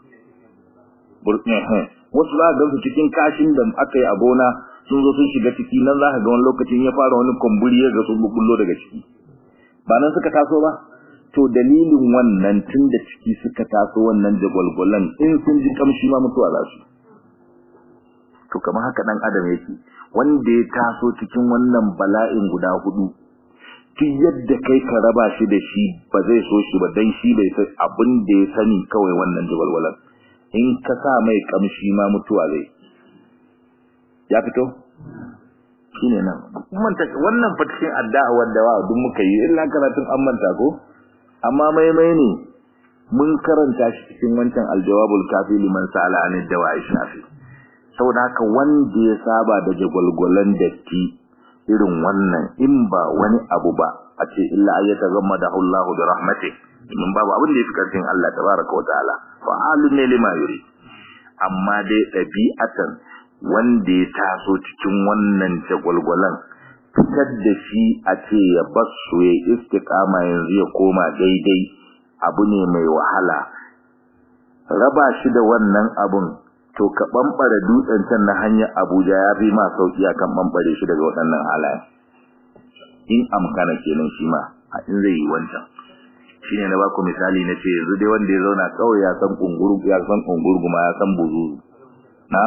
wasu za ka gansu cikin kashin da aka yi a gona sun zo sun shiga ciki nan za ka ga wani lokacin ya fara wani kumburi ya ga sun bullo daga ciki ba nan suka taso ba to dalilin wannan tun da ciki suka taso wannan jagwalgwalan in sun ji kamshi ma mutuwa za su to kamar haka dan adam yake wanda ya taso cikin wannan bala'in guda hudu duk yadda kai ka raba shi da shi ba zai so shi ba dan shi bai san abin da ya sani kawai wannan jagwalgwalan in ka sa mai kamshi ma mutuwa zai ya fito shine nan wannan fatihin addu'a wanda wa duk muka yi illa karatun an manta ko amma maimai ne mun karanta shi cikin wancan aljawabul kafi liman sa'ala anid dawa'i shafi saboda haka wanda ya saba da jagwalgwalan datti irin wannan in ba wani abu ba a ce illa ayyata gammadahu Allahu bi rahmatihi in babu abin da yake karfin Allah tabaaraka wa ta'ala fa'alun ne lima yuri amma dai dabi'atan wanda ya taso cikin wannan jagwalgwalan fitar da shi a ce ya basu ya istiqama yanzu ya koma daidai abu ne mai wahala raba shi da wannan abun to ka bambare dutsen can na hanyar Abuja ya fi ma sauki akan bambare shi daga waɗannan halaye in amkana kenan shi ma a in zai yi wancan shine na baku misali na ce yanzu dai wanda ya zauna kawai ya san kungurguma ya san buzuzu na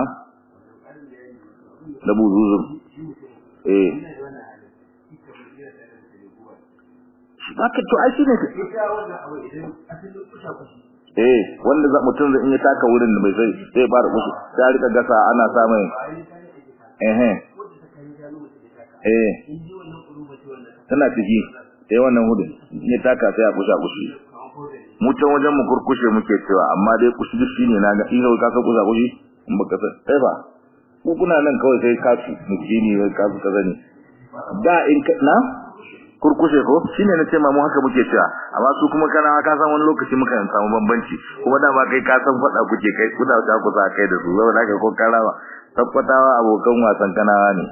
da buzuzu haka to ai shine wanda za mutum zai in ya taka wurin da bai sai fara kusu sai rika gasa ana samun tana ciki sai wannan hudu ya taka sai a kusha kushi mutan wajen mu kurkushe muke cewa amma dai kushi duk shine na ga ina ka kusha kushi in baka sai ba ku kuna nan kawai sai kasu mutini wai kasu kaza ne da in na kurkushe ko shine nace ma mu haka muke cewa amma su kuma kana ka san wani lokaci muka samu bambanci kuma da ba kai ka san fada kuke kai kuda ta kusa kai da su saboda kai ko karawa tabbatawa abokan wasan kanawa ne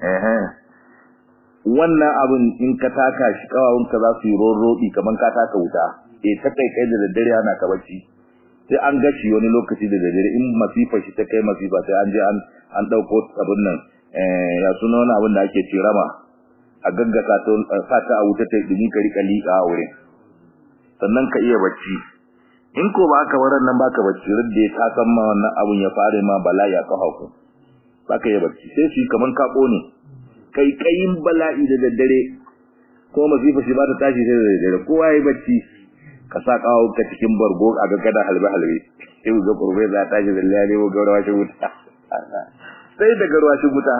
wannan abun in ka taka shi kawawun ka za su yi rorrobi kaman ka taka wuta ta kai da daddare ana ka bacci sai an gashi wani lokaci da daddare in masifa shi ta kai masifa sai an je an dauko abun nan ya suna wani abun da ake tirama a gaggasa ta sata a wuta ta dumi ka rika liƙa a wurin sannan ka iya bacci in ko ba ka waran nan baka bacci radda ka san ma wannan abun ya fare ma bala'i a kafa ku baka iya bacci sai shi kaman ka kone kai kayin bala'i da daddare ko mazifa shi ba ta tashi sai da daddare kowa yayi bacci ka sa kawo ka cikin bargo a gaggada halbe sai ga kurbe za ta tashi da lalle ko gaurawa shi wuta sai da gaurawa shi wuta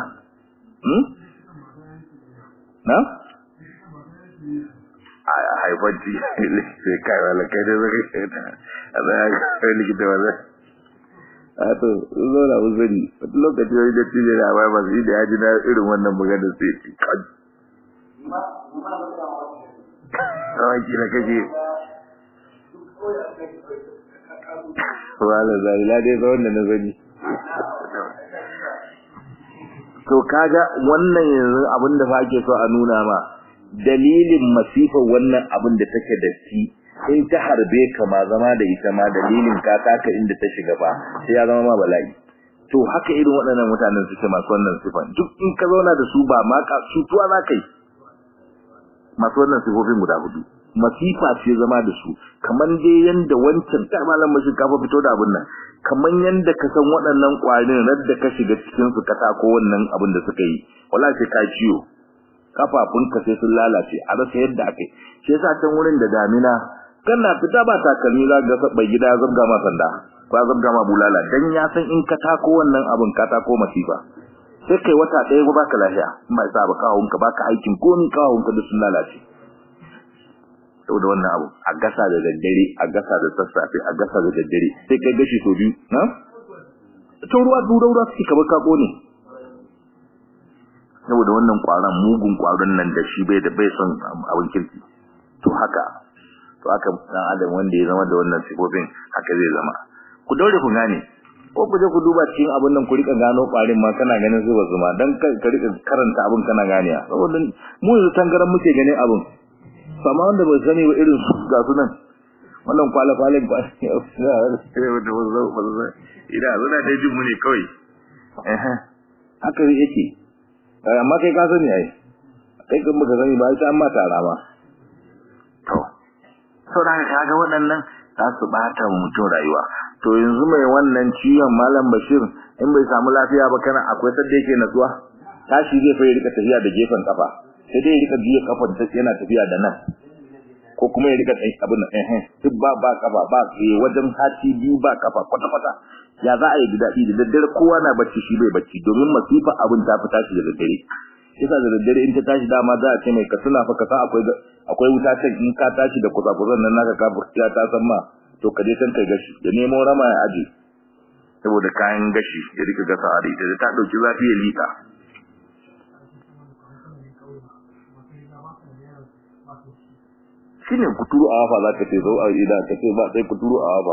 na a haifanci sai kai wala kai da zai ta Allah ya kai likita wala to zo da uzuri lokaci wani da tije da ba ba shi da yaji na irin wannan magana sai kai kawai kira kaje wala zai la dai wannan na zani to kaga wannan yanzu abinda fa ake so a nuna ma dalilin masifar wannan abin da take da shi sai ta harbe ka ma zama da ita ma dalilin ka taka inda ta shiga fa sai ya zama ma bala'i to haka irin waɗannan mutanen suke masu wannan sifan duk in ka zauna da su ba ma ka cutuwa za ka yi masu wannan sifofin guda hudu masifa ce zama da su kaman dai yanda wancan ta malam mashi kafa fito da abin nan kaman yanda ka san waɗannan ƙwarin radda ka shiga cikin su ka tako wannan abin da suka yi wallahi sai ka ciwo kafafunka sai sun lalace a rasa yadda akai shi yasa can wurin da damina kana fita ba takalmi za ga bai gida zabga ma sanda ba zabga ma bulala dan ya san in ka tako wannan abin ka tako masifa sai kai wata ɗaya ba ka lafiya in ba sa ba kawunka baka aikin komai kawunka da sun lalace saboda wannan abu a gasa da daddare a gasa da sassafe a gasa da daddare sai kai gashi so biyu na to ruwa suke kaba kako ne saboda wannan kwaran mugun kwaron nan da shi bai son abin kirki to haka dan adam wanda ya zama da wannan sifofin haka zai zama ku daure ku gane ko ku je ku duba cikin abin nan ku rika gano kwarin ma kana ganin su bazuma dan ka rika karanta abin kana ganiya saboda mu yanzu tangaran muke ganin abin sama wanda ba sani ba irin su ga su nan wannan kwalafalin ba ida zuna da jin mu ne kawai haka yake amma kai ka sani ai kai kan baka sani ba sai an ma tara ma to saboda kaga waɗannan za su bata mutum rayuwa to yanzu mai wannan ciwon malam Bashir in bai samu lafiya ba kana akwai sadda yake natsuwa tashi zai fa rika tafiya da gefen kafa sai dai rika biye kafan ta yana tafiya da nan ko kuma ya rika tsayi abin nan duk ba kafa ba wajen sati biyu ba kafa kwata ya za a yi dadi da daddare kowa na bacci shi bai bacci domin masifa abin ta fita shi da daddare yasa da daddare in ta tashi dama za a ce mai ka tuna fa ka sa akwai wuta can in ka tashi da kuzakuran nan naka ka furtiya ta san ma to ka je can kai gashi da nemo rama ya aje saboda kayan gashi ya rika gasa a ita ta dauki zafi ya lika shine kuturu a wafa za ka ce zo a ida ka ce ba sai kuturu a wafa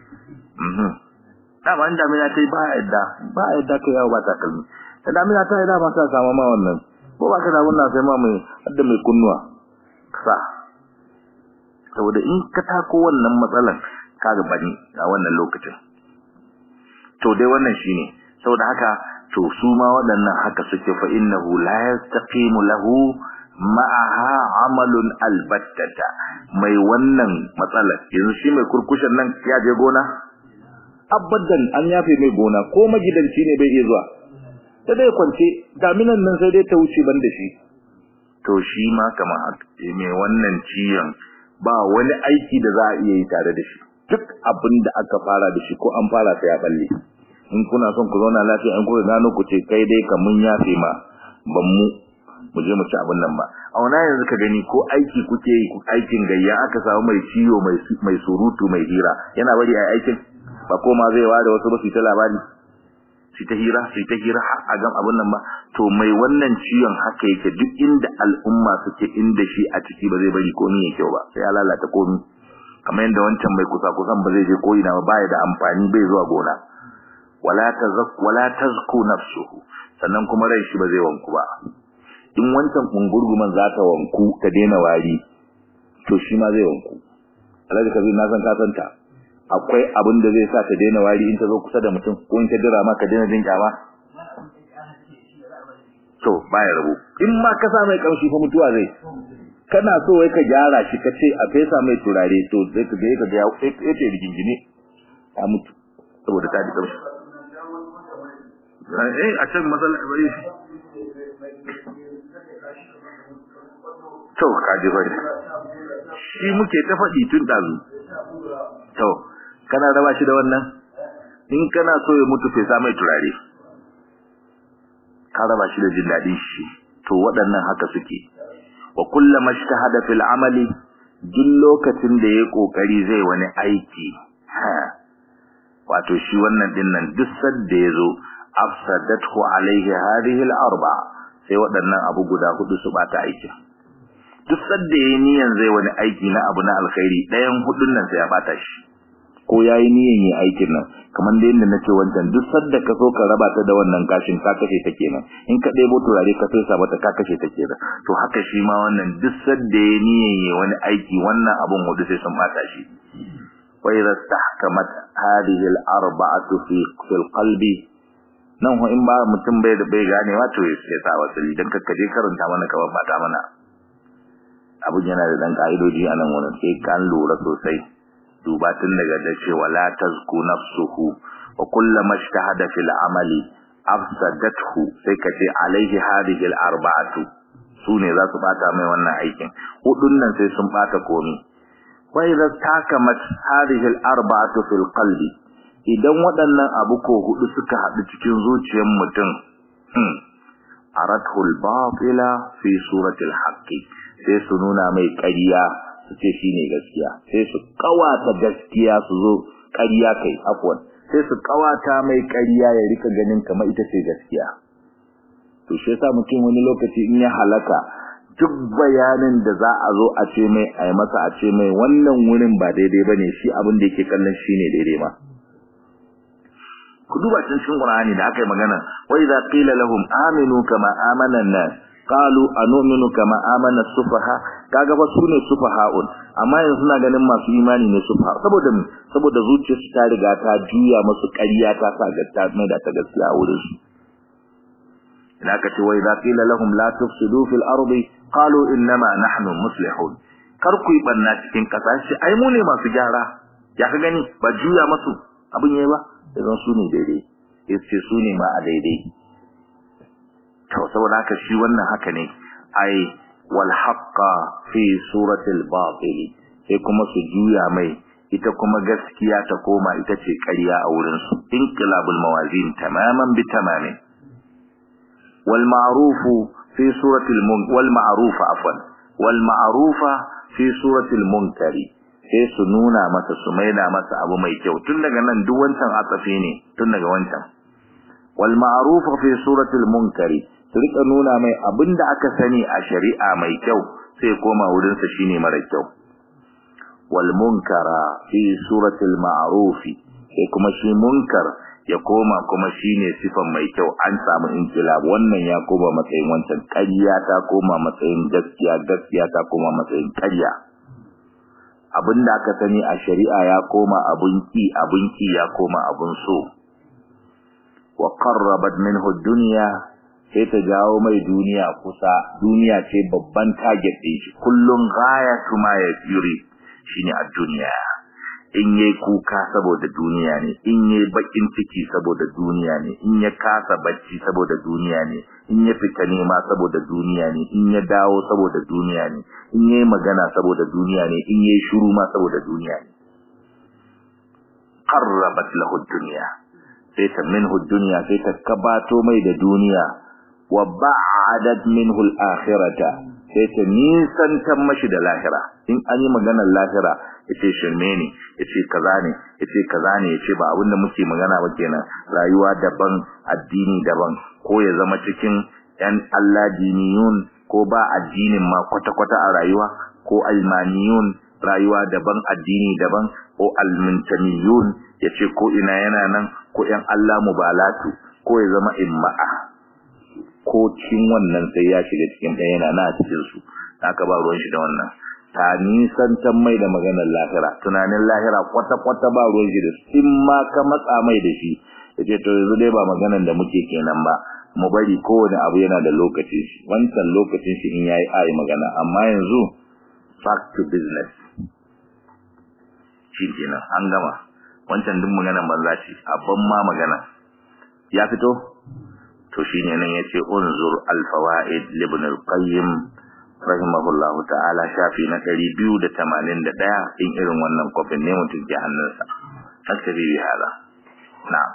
dama inda mina tai ba yadda ka yawo ba takalmi da damina ta yadda ba sa samu ma wannan ko ba ka da wannan sai ma mai hadda mai kunnuwa sa saboda in ka tako wannan matsalan ka ga bani a wannan lokacin to dai wannan shine saboda haka to su ma waɗannan haka suke fa innahu la yastaqimu lahu ma'aha amalun albattata mai wannan matsalar yanzu shi mai kurkushin nan ya je gona abadan an yafe mai gona ko magidanci ne bai iya zuwa sai dai kwance daminan nan sai dai ta wuce banda shi to shi ma kamar haka mai wannan ciyan ba wani aiki da za a iya yi tare da shi duk abin da aka fara da shi ko an fara sai ya balle in kuna son ku zauna lafiya in kuka gano ku ce kai dai kamun yafe ma ban mu je mu ci abin nan ba a wannan yanzu ka gani ko aiki kuke yi ku aikin gayya aka samu mai ciwo mai surutu mai hira yana bari ai aikin ba ko ma zai wada wasu ba su ta labari su ta hira har a gam abin nan ba to mai wannan ciwon haka yake duk inda al'umma suke inda shi a ciki ba zai bari komai ya kyau ba sai ya lalata komai kamar yadda wancan mai kusa-kusan ba zai je ko ina ba baya da amfani bai zuwa gona wala tazku nafsuhu sannan kuma rai shi ba zai wanku ba in wancan kungurguman za ta wanku ta daina wari to shi ma zai wanku alhaji kazi na san ka santa akwai abin da zai sa ta daina wari in ta zo kusa da mutum ko in ta dira ma ka daina jin kyama to baya rabu in ma ka sa mai kamshi fa mutuwa zai kana so wai ka gyara shi ka ce a fesa mai turare to sai ka ga ya ce rigingine ta mutu saboda ta ji kamshi a can matsala bai to kaji bari shi muke ta faɗi tun dazu to kana raba shi da wannan in kana so ya mutu fesa mai turare ka raba shi da jin daɗin shi to waɗannan haka suke wa kullama ijtahada fil amali duk lokacin da yayi kokari zai wani aiki wato shi wannan dinnan duk sadda yazo afsadathu alaihi hadhihi al arba sai waɗannan abu guda hudu su bata aikin duk sadda yayi niyan zai wani aiki na abu na alkhairi ɗayan hudun nan sai ya bata shi ko yayi niyan yi aikin nan kamar da yanda nace wancan duk sadda ka so ka raba ta da wannan kashin ka kashe ta kenan in ka debo turare ka fesa mata ka kashe ta kenan to haka shi ma wannan duk sadda yayi niyan yi wani aiki wannan abun hudu sai sun bata shi wa idza istahkamat hadhihi al-arba'atu fi al-qalbi nan ho in ba mutum bai da bai gane wato ya sa wasali dan kakkaje karanta mana ka babbata mana abun yana da dan kaidoji a nan wannan sai kan lura sosai duba tun daga da cewa la tazku nafsuhu wa kullama ijtahada fil amali afsadathu sai kace alaihi hadhihi al arba'atu sune za su bata mai wannan aikin hudun nan sai sun bata komi wa idza takamat hadhihi al arba'atu fil qalbi idan waɗannan abu ko hudu suka haɗu cikin zuciyar mutum arathul batila fi suratil haqqi sai su nuna mai ƙarya su ce shine gaskiya sai su kawata gaskiya su zo ƙarya kai afwan sai su kawata mai ƙarya ya rika ganin kamar ita ce gaskiya to shi yasa mutum wani lokaci in ya halaka duk bayanin da za a zo a ce mai ai masa a ce mai wannan wurin ba daidai bane shi abin da yake kallon shine daidai ma ku duba cikin Qur'ani da aka yi magana wa idza qila lahum aminu kama amana an-nas qalu anu'minu kama amana as-sufaha kaga fa sune sufaha'un amma yanzu suna ganin masu imani ne sufaha saboda zuciyarsu ta riga ta juya musu ƙarya ta sa gatta mai da ta gaskiya a wurin su idan aka ce wa idza qila lahum la tufsidu fil ardi qalu innama nahnu muslihun kar ku yi banna cikin kasa shi ai mu ne masu gyara ya ka gani ba juya musu abin yayi ba idan su ne daidai yace su ne ma a daidai to saboda haka shi wannan haka ne ai wal haqqa fi suratil batil sai kuma su juya mai ita kuma gaskiya ta koma ita ce ƙarya a wurin su inqilabul mawazin tamaman bi tamamin wal ma'rufu fi suratil wal ma'rufa afwan wal ma'rufa fi suratil munkari sai su nuna masa su maida masa abu mai kyau tun daga nan duk wancan atsafi ne tun daga wancan wal ma'rufa fi suratil munkari su rika nuna mai abinda aka sani a shari'a mai kyau sai koma wurin sa shine mara kyau wal munkara fi suratil ma'rufi sai kuma shi munkar ya koma kuma shine sifan mai kyau an samu inkilab wannan ya koma matsayin wancan ƙarya ta koma matsayin gaskiya gaskiya ta koma matsayin ƙarya abinda aka sani a shari'a ya koma abun ki ya koma abun so wa qarrabat minhu dunya sai ta jawo mai duniya kusa duniya ce babban target din shi kullun ghayatu ma yuri shine a duniya in yayi kuka saboda duniya ne in yayi bakin ciki saboda duniya ne in ya kasa bacci saboda duniya ne in ya fita nema saboda duniya ne in ya dawo saboda duniya ne in yayi magana saboda duniya ne in yayi shiru ma saboda duniya ne qarrabat lahu dunya sai ta minhu dunya sai ta kabato mai da duniya wa ba'adat minhu al-akhirata sai ta nisantar mashi da lahira in an yi maganar lahira yace shirme ne yace kaza ne yace kaza ne yace ba abinda muke magana ba kenan rayuwa daban addini daban ko ya zama cikin yan Allah diniyun ko ba addinin ma kwata-kwata a rayuwa ko almaniyun rayuwa daban addini daban ko almuntamiyun yace ko ina yana nan ko yan Allah mubalatu ko ya zama imma'a ko cikin wannan sai ya shiga cikin ɗaya yana na cikin su haka ba ruwan shi da wannan ta nisantar mai da maganar lahira tunanin lahira kwata-kwata ba ruwan shi da su in ma ka matsa mai da shi yace to yanzu dai ba maganar da muke kenan ba mu bari kowane abu yana da lokacin shi wancan lokacin shi in yayi ayi magana amma yanzu back to business shi kenan an gama wancan duk maganar banza ce abban ma magana ya fito to shine nan yace unzur al-fawaid ibn al-qayyim rahimahullahu ta'ala shafi na 281 in irin wannan kofin ne mutum ke hannunsa tasiri hada na'am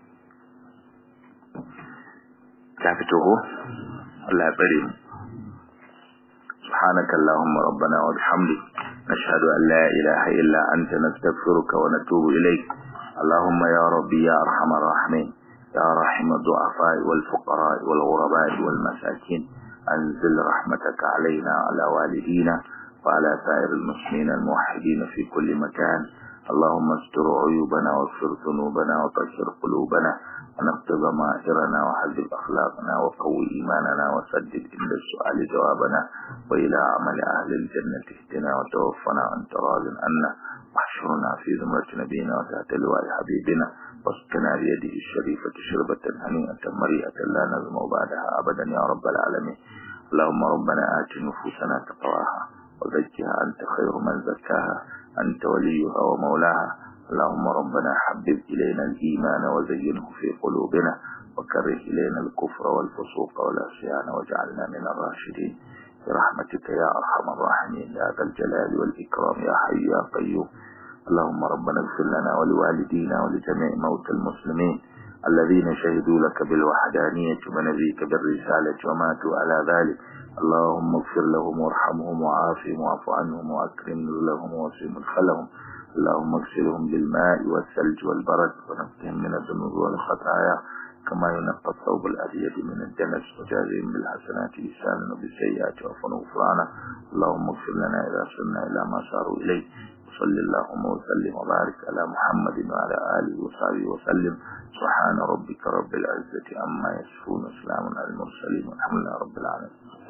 ta fito ko Allah ya bare mu subhanakallahumma rabbana wa bihamdik nashhadu an la ilaha illa anta nastaghfiruka wa natubu ilayk allahumma ya rabbi ya arhamar rahimin يا رحم الضعفاء والفقراء والغرباء والمساكين أنزل رحمتك علينا وعلى والدينا وعلى سائر المسلمين الموحدين في كل مكان اللهم استر عيوبنا واغفر ذنوبنا وطهر قلوبنا ونقض ضمائرنا وحذب أخلاقنا وقوي إيماننا وسدد عند السؤال جوابنا وإلى عمل أهل الجنة اهدنا وتوفنا وأنت راض عنا واحشرنا في زمرة نبينا وتحت لواء حبيبنا واسقنا بيده الشريفة شربة هنيئة مريئة لا نزم بعدها أبدا يا رب العالمين. اللهم ربنا آت نفوسنا تقواها وزكها أنت خير من زكاها أنت وليها ومولاها. اللهم ربنا حبب إلينا الإيمان وزينه في قلوبنا وكره إلينا الكفر والفسوق والعصيان واجعلنا من الراشدين برحمتك يا أرحم الراحمين يا ذا الجلال والإكرام يا حي يا قيوم. اللهم ربنا اغفر لنا ولوالدينا ولجميع موتى المسلمين الذين شهدوا لك بالوحدانية ونبيك بالرسالة وماتوا على ذلك. اللهم اغفر لهم وارحمهم وعافهم واعف عنهم وأكرم لهم ووسع مدخلهم. اللهم اغسلهم بالماء والثلج والبرد ونقهم من الذنوب والخطايا كما ينقى الثوب الأبيض من الدنس وجازهم بالحسنات إحسانا وبالسيئات عفوا وغفرانا. اللهم اغفر لنا إذا صرنا إلى ما صاروا إليه. صلى اللهم وسلم وبارك على محمد وعلى آله وصحبه وسلم. سبحان ربك رب العزة عما يصفون وسلام على المرسلين والحمد لله رب العالمين.